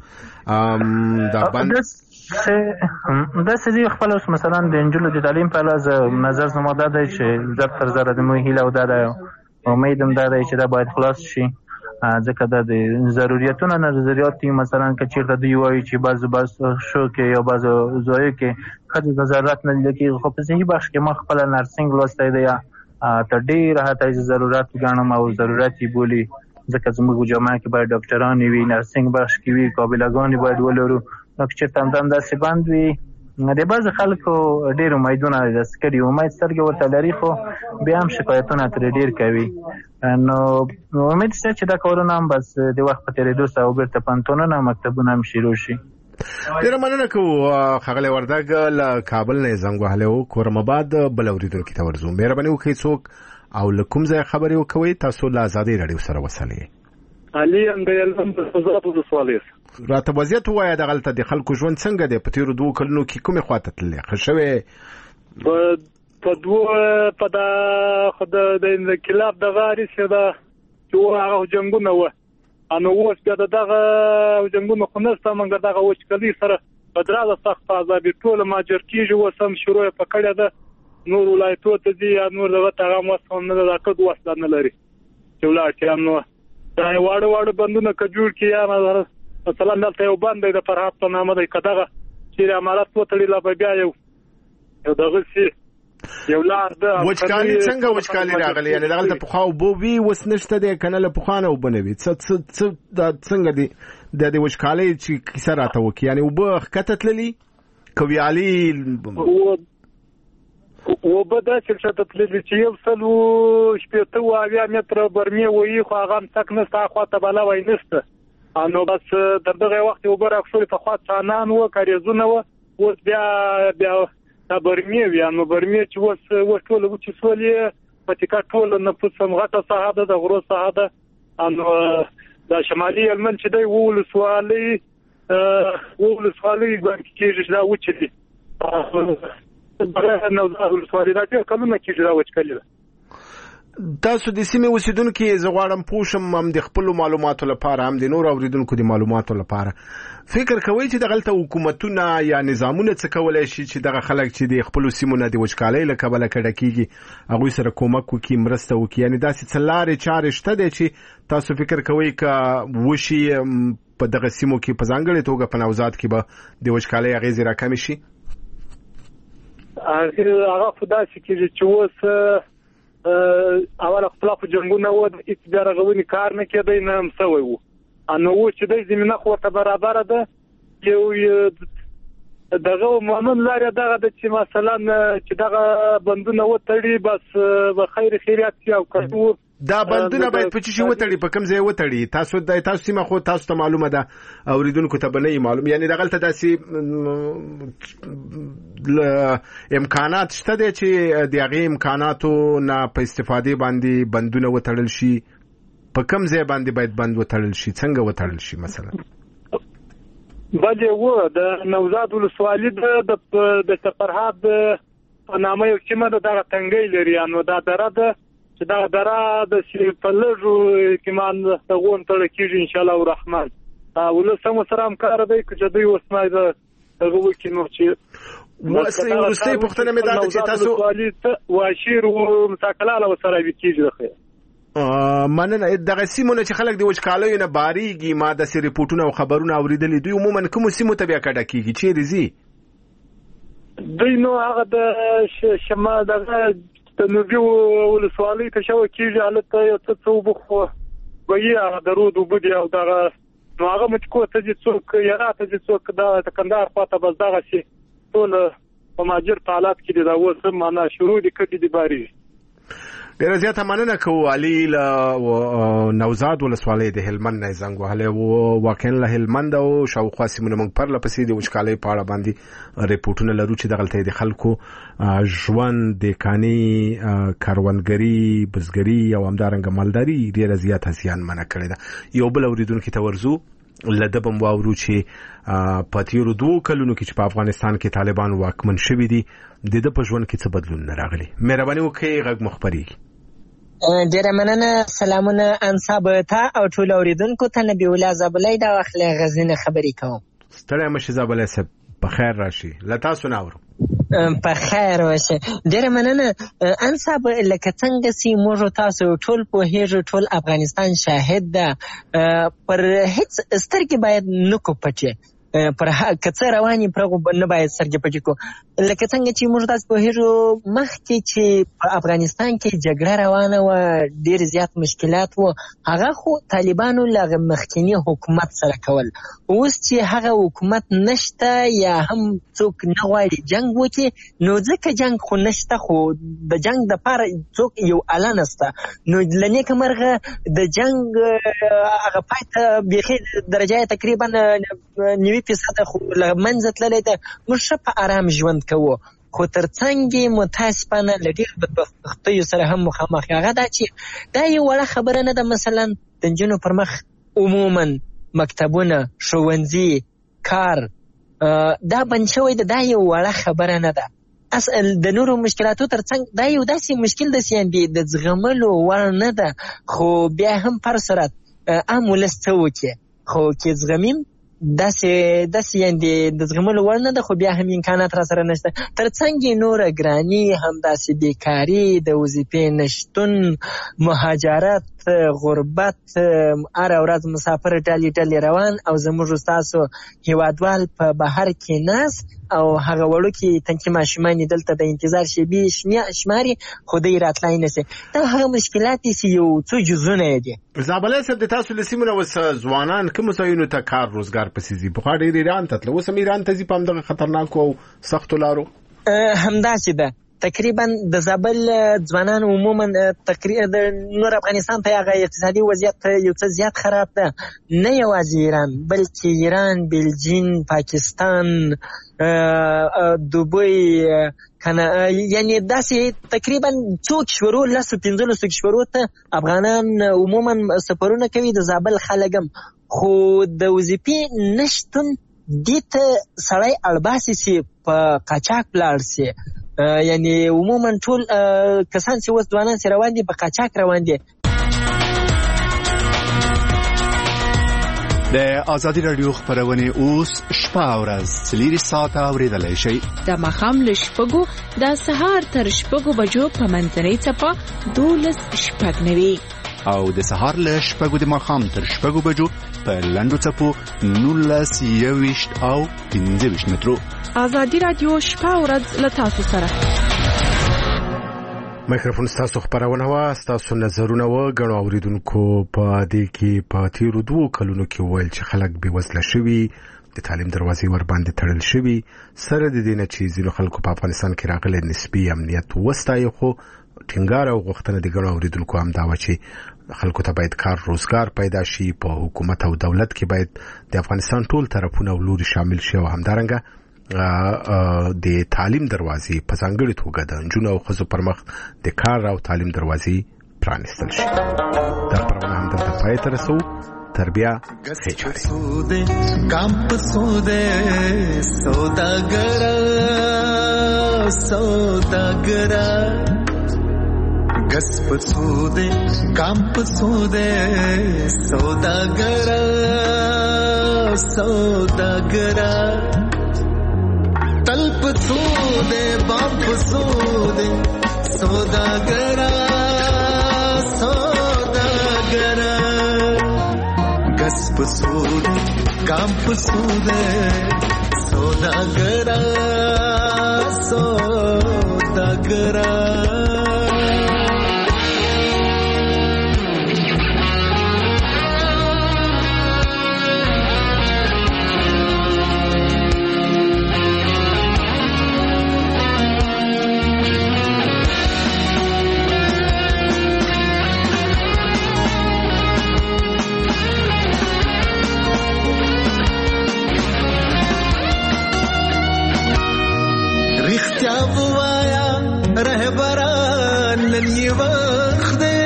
دا بند دا سړي خپل اوس مثلا د انجونو د تعلیم په اړه نظر زموږ دا دی چې زر تر زر د مو هیله او دا امید هم دا دی چې دا باید خلاص شي ځکه دا د ضرورتونو نظریات مثلا که چیرته دی وایي چې بعض بعض شو کې یا بعض ځایو کې خځې د ضرورت نه لکه خو په صحیح بخش کې ما خپل نرسنګ لوستی دی ته ډېر حتی ضرورت ګڼم او ضرورت یې بولي ځکه زموږ جامعه کې باید ډاکټران وي نرسنګ بخش کې وي قابلګانې باید ولرو نو که چېرته همدم داسې بند وي د بعضې خلکو ډېر امیدونه داسې کړي امید سترګې ورته لري خو بیا هم شکایتونه ترې ډېر کوي نو امید شته چې دا کارونه هم بس د وخت په تېرېدو سره او بېرته پوهنتونونه مکتبونه هم شروع شي ډېره مننه کوو ښاغلی وردګ له کابل نه یې زنګ وهلی و کورمباد بل اورېدونکي ته ورځو مهرباني وکړئ څوک او له کوم ځایه خبرې وکوئ تاسو له ازادۍ راډیو سره وصلې علي ام د علم د وزارت ولسوالۍ راته وضعیت ووایه دغلته د خلکو ژوند څنګه دی په تېرو دوو کلونو کې کومې خواته تللی ښه شوی په دوه په دا د انقلاب دغه هرڅه ده چې هغه جنګونه وه نو اوس بیا د دغه جنګونو خو نشته موږ دغه وچکالي سره په درازه سخت عذابي ټول ماجر کېږي اوس هم شروع یې په کړې ده نور ولایتو ته ځي یا نور دغه ته هغه هم وس نه ده کډ وسله نه لري چې ولاړ شي نو دا واړه واړه بندونه که جوړ کړي یا مثلا دلته یو بند دی د فرهاد په نامه دی که دغه چې عمارت وتړي لا به بیا یو یو دغسې یو لار ده وچکالي څنګه وچکالي راغلی یعنې دغلته پخوا اوبه وي اوس نشته دی که نه له پخوا نه اوبه نه وي څه دا څنګه دی د دې وچکالۍ چې کیسه راته وکړي یعنې اوبه ښکته تللي که ویالې اوبه داسې ښکته تللي چې یو سل شپېته اوه اویا متره برمې وهي خو هغه هم تک نشته هخوا ته بلا وایي نشته نو بس تر دغه وخت اوبه راښولې په خوا څانان وه کاریزونه وه اوس بیا بیا دا برمې وي نو برمې چې اوس اوس ټوله وچې سولې په تکه ټوله نفوس هم غټه ساحه ده د غرو ساحه ده نو دا شمالي هلمند چې دی اوه ولسوالۍ اوه ولسوالۍ ګڼل کېږي چې دا وچې دي بغیر نوزاد ولسوالۍ دا ډېر کلونه کېږي دا وچکالي ده تاسو د سیمې اوسیدونکي زه غواړم پوه شم هم د خپلو معلوماتو لپاره هم د نورو اورېدونکو د معلوماتو لپاره فکر کوئ چې دغلته حکومتونه یا نظامونه څه کولی شي چې دغه خلک چې د خپلو سیمو نه د وچکالۍ له کبله کډه کېږي هغوی سره کومک وکړي مرسته وکړي یعنې داسې څه لارې چارې شته دی چې تاسو فکر کوئ که وشي په دغه سیمو کې په ځانګړې توګه په نوزاد کې به د وچکالۍ اغېزې راکمې شي هغه خو داسې کېږي چې اوس اول خپل په جنگونه و د هیڅ بیا رغونې کار نه کېدی نه هم سوی و نو اوس چې دی زمینه خو ورته برابره ده یو دغه معمول لارې دغه ده چې مثلا چې دغه بندونه وتړي بس به خیر خیریت شي او که دا بندونه باید په څه شي وتړي په کوم ځای وتړي تاسو د تاسو سیمه خو تاسو ته معلومه ده اورېدونکو ته به نه معلوم یعنې دغلته داسې امکانات شته دی چې د هغې امکاناتو نه په استفادې باندې بندونه وتړل شي په کوم ځای باندې باید بند وتړل شي څنګه وتړل شي مثلا بلې و د نوزاد ولسوالي د فرهاد په نامه یو سیمه ده دغه تنګۍ لري نو دا دره ده چې دا دره د په لږو احتمال هغو هم تړه کېږي انشاءالله الرحمن ولس هم ورسره همکاره دی که چې دوی اوس ما د هغه وکړي نو چې وروستۍ پوښتنه مې دا ده چې تاسو واشیر و مساکلاله ورسره کېږي د خیر مننه دغه سیمو نه چې خلک د وچکالیو نه بارېږي ما داسې ریپورټونه او خبرونه اورېدلي دوی عموما کومو سیمو ته بیا کډه کېږي چیرې ځي دوی نو هغه د شمال دغه د نوبي ولسوالۍ ته شوه کېږي هلته یو څه څه اوبه خو وهي هغه د رود اوبه دي او دغه نو هغه مچکو ته چې څوک یاره ته چې څوک د کندهار خواته بس دغه شي ټول په ماجر په حالات کې د اوس معنا شروع دي کړي دي باري ډیره زیاته مننه کوو علي له نوزاد ولسوالۍ د هلمند نه زنګ وهلی و واقعا له هلمند او شاوخوا سیمونه موږ پرله پسې د وچکالۍ په اړه باندې ریپورټونه لرو چې دغلته د خلکو ژوند د کاني کروندګري بزګري او همدارنګه مالداري ډیره زیاته زیانمنه کړې ده یو بل اورېدونکي ته ورځو لده بم واورو چې په تیرو دوو کلونو کې چې په افغانستان کې طالبان واکمن شوي دي د ده په ژوند کې څه بدلون نه راغلی مهرباني وکړئ غږ مو خپرېږي ډیره مننه سلامونه انصاب ته او ټول اوریدونکو ته نبی الله زابلای دا واخله غزنه خبرې کوم ستړی مشه زابلای صاحب په خیر راشي له تاسو نه اورو په خیر واشه ډیره مننه انصاب لکه څنګه چې موږ تاسو ټول په هیڅ ټول افغانستان شاهد ده پر هیڅ سترګې باید نکو پټه پر کڅ رواني پرغه نه باید سرګې پټې کو لکه څنګه چې موږ تاسو په هیڅ مخکې چې په افغانستان کې جګړه روانه و ډیر زیات مشکلات و هغه خو طالبانو لغه مخکنی حکومت سره کول اوس چې هغه حکومت نشته یا هم څوک نه غواړي جنگ وکړي نو ځکه جنگ خو نشته خو د جنگ د پاره څوک یو اعلان نسته نو لنیک مرغه د جنگ هغه پایته بيخي درجه تقریبا نیوي فیصد خو لمنځه تللی ده موږ په آرام ژوند کوو خو ترڅنګ متاسفانه لډیر بدبختیو سره هم مخامخ هغه دا چې دا یو وړه خبره نه ده مثلا د نجونو پر مخ عموما مکتبونه ښوونځي کار دا بند شوی ده دا یو وړه خبره نه ده اصل د نورو مشکلاتو ترڅنګ دا یو داسې مشکل ده چې د زغملو وړ نه ده خو بیا هم پر سرت عام ولس څه وکړي خو کې زغمیم داسې داسې یعنې د زغملو وړ نه ده خو بیا هم امکانات را سره نشته ترڅنګ نوره ګراني همداسې بیکاري د وظیفې نشتون مهاجرت غربت هره ورځ مسافر ډلې ډلې روان او زموږ ستاسو هیوادوال په بهر کې ناست او هغه وړوکي تنکي ماشومان دلته د انتظار شیبې شماري خو دوی راتلای نشي دا هغه مشکلات دي چې یو څو جزونه دي زابلای صاحب د تاسو له سیمونه اوس ځوانان کوم ځایونو ته کار روزګار پسې ځي پخوا ډېر ایران ته تلل اوس هم ایران ته ځي په همدغه خطرناکو او سختو لارو همداسې ده تقریبا د زابل ځوانان عموما تقریبا د نور افغانستان ته هغه اقتصادي وضعیت یو څه زیات خراب ده نه یوازې ایران بلکې ایران بلجین پاکستان دوبۍ کنه یعنی داسې تقریبا څو کشورو لسو پنځلسو کشورو ته افغانان عموما سفرونه کوي د زابل خلک هم خو د وظیفې نشتون دې ته سړی اړباسي چې په قاچاق ولاړ سي یعنی عموما ټول کسان چې اوس ځوانان چې روان دي په قاچاق روان دي د آزادي رادیو خبرونه اوس شپه او ورځ څلور ساعته اوریدلای شئ د ماښام له شپږو د سهار تر شپږو بجو په منځنۍ څپه دولس شپږ نوي او د سهار له شپږو د ماښام تر شپږو بجو په لنډو څپو نولس یوویشت او پنځه ویشت مترو آزادي رادیو شپه او ورځ له تاسو سره مایکروفون ستاسو خبرونه وا ستاسو نظرونه و غنو اوریدونکو په دې کې په تیرو دوه کلونو کې ویل چې خلک بې وزله شوي د تعلیم دروازې ور باندې تړل شوي سره د دې نه چې ځینو خلکو په افغانستان کې راغلي نسبي امنیت وستایي خو ټینګار او غوښتنه د غنو اوریدونکو هم دا و چې خلکو ته باید کار روزګار پیدا شي په حکومت او دولت کې باید د افغانستان ټول طرفونه او لوري شامل شي او همدارنګه د تعلیم دروازې په ځانګړي توګه د نجونو او ښځو پر مخ د کار او تعلیم دروازې پرانیستل شي دا خبرونه همدلته پای ته رسو تر بیا ښې چارې کام په سوده سوداګر سوداګر ګس په سوده کام په سوده سوداګر سوداګر تل پسوده بام پسوده سوداگرا سوداگرا گس پسوده کام پسوده سوداگرا سوداگرا یې وخت دی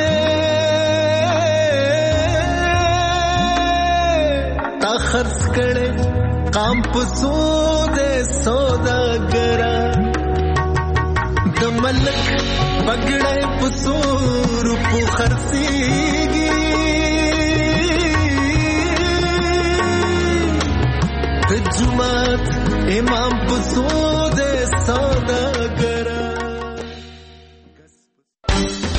تا خرڅ کړی قام په سود سوداګره د ملک پګړی په سور په خرڅیږي د جومات امام په سود سوداګره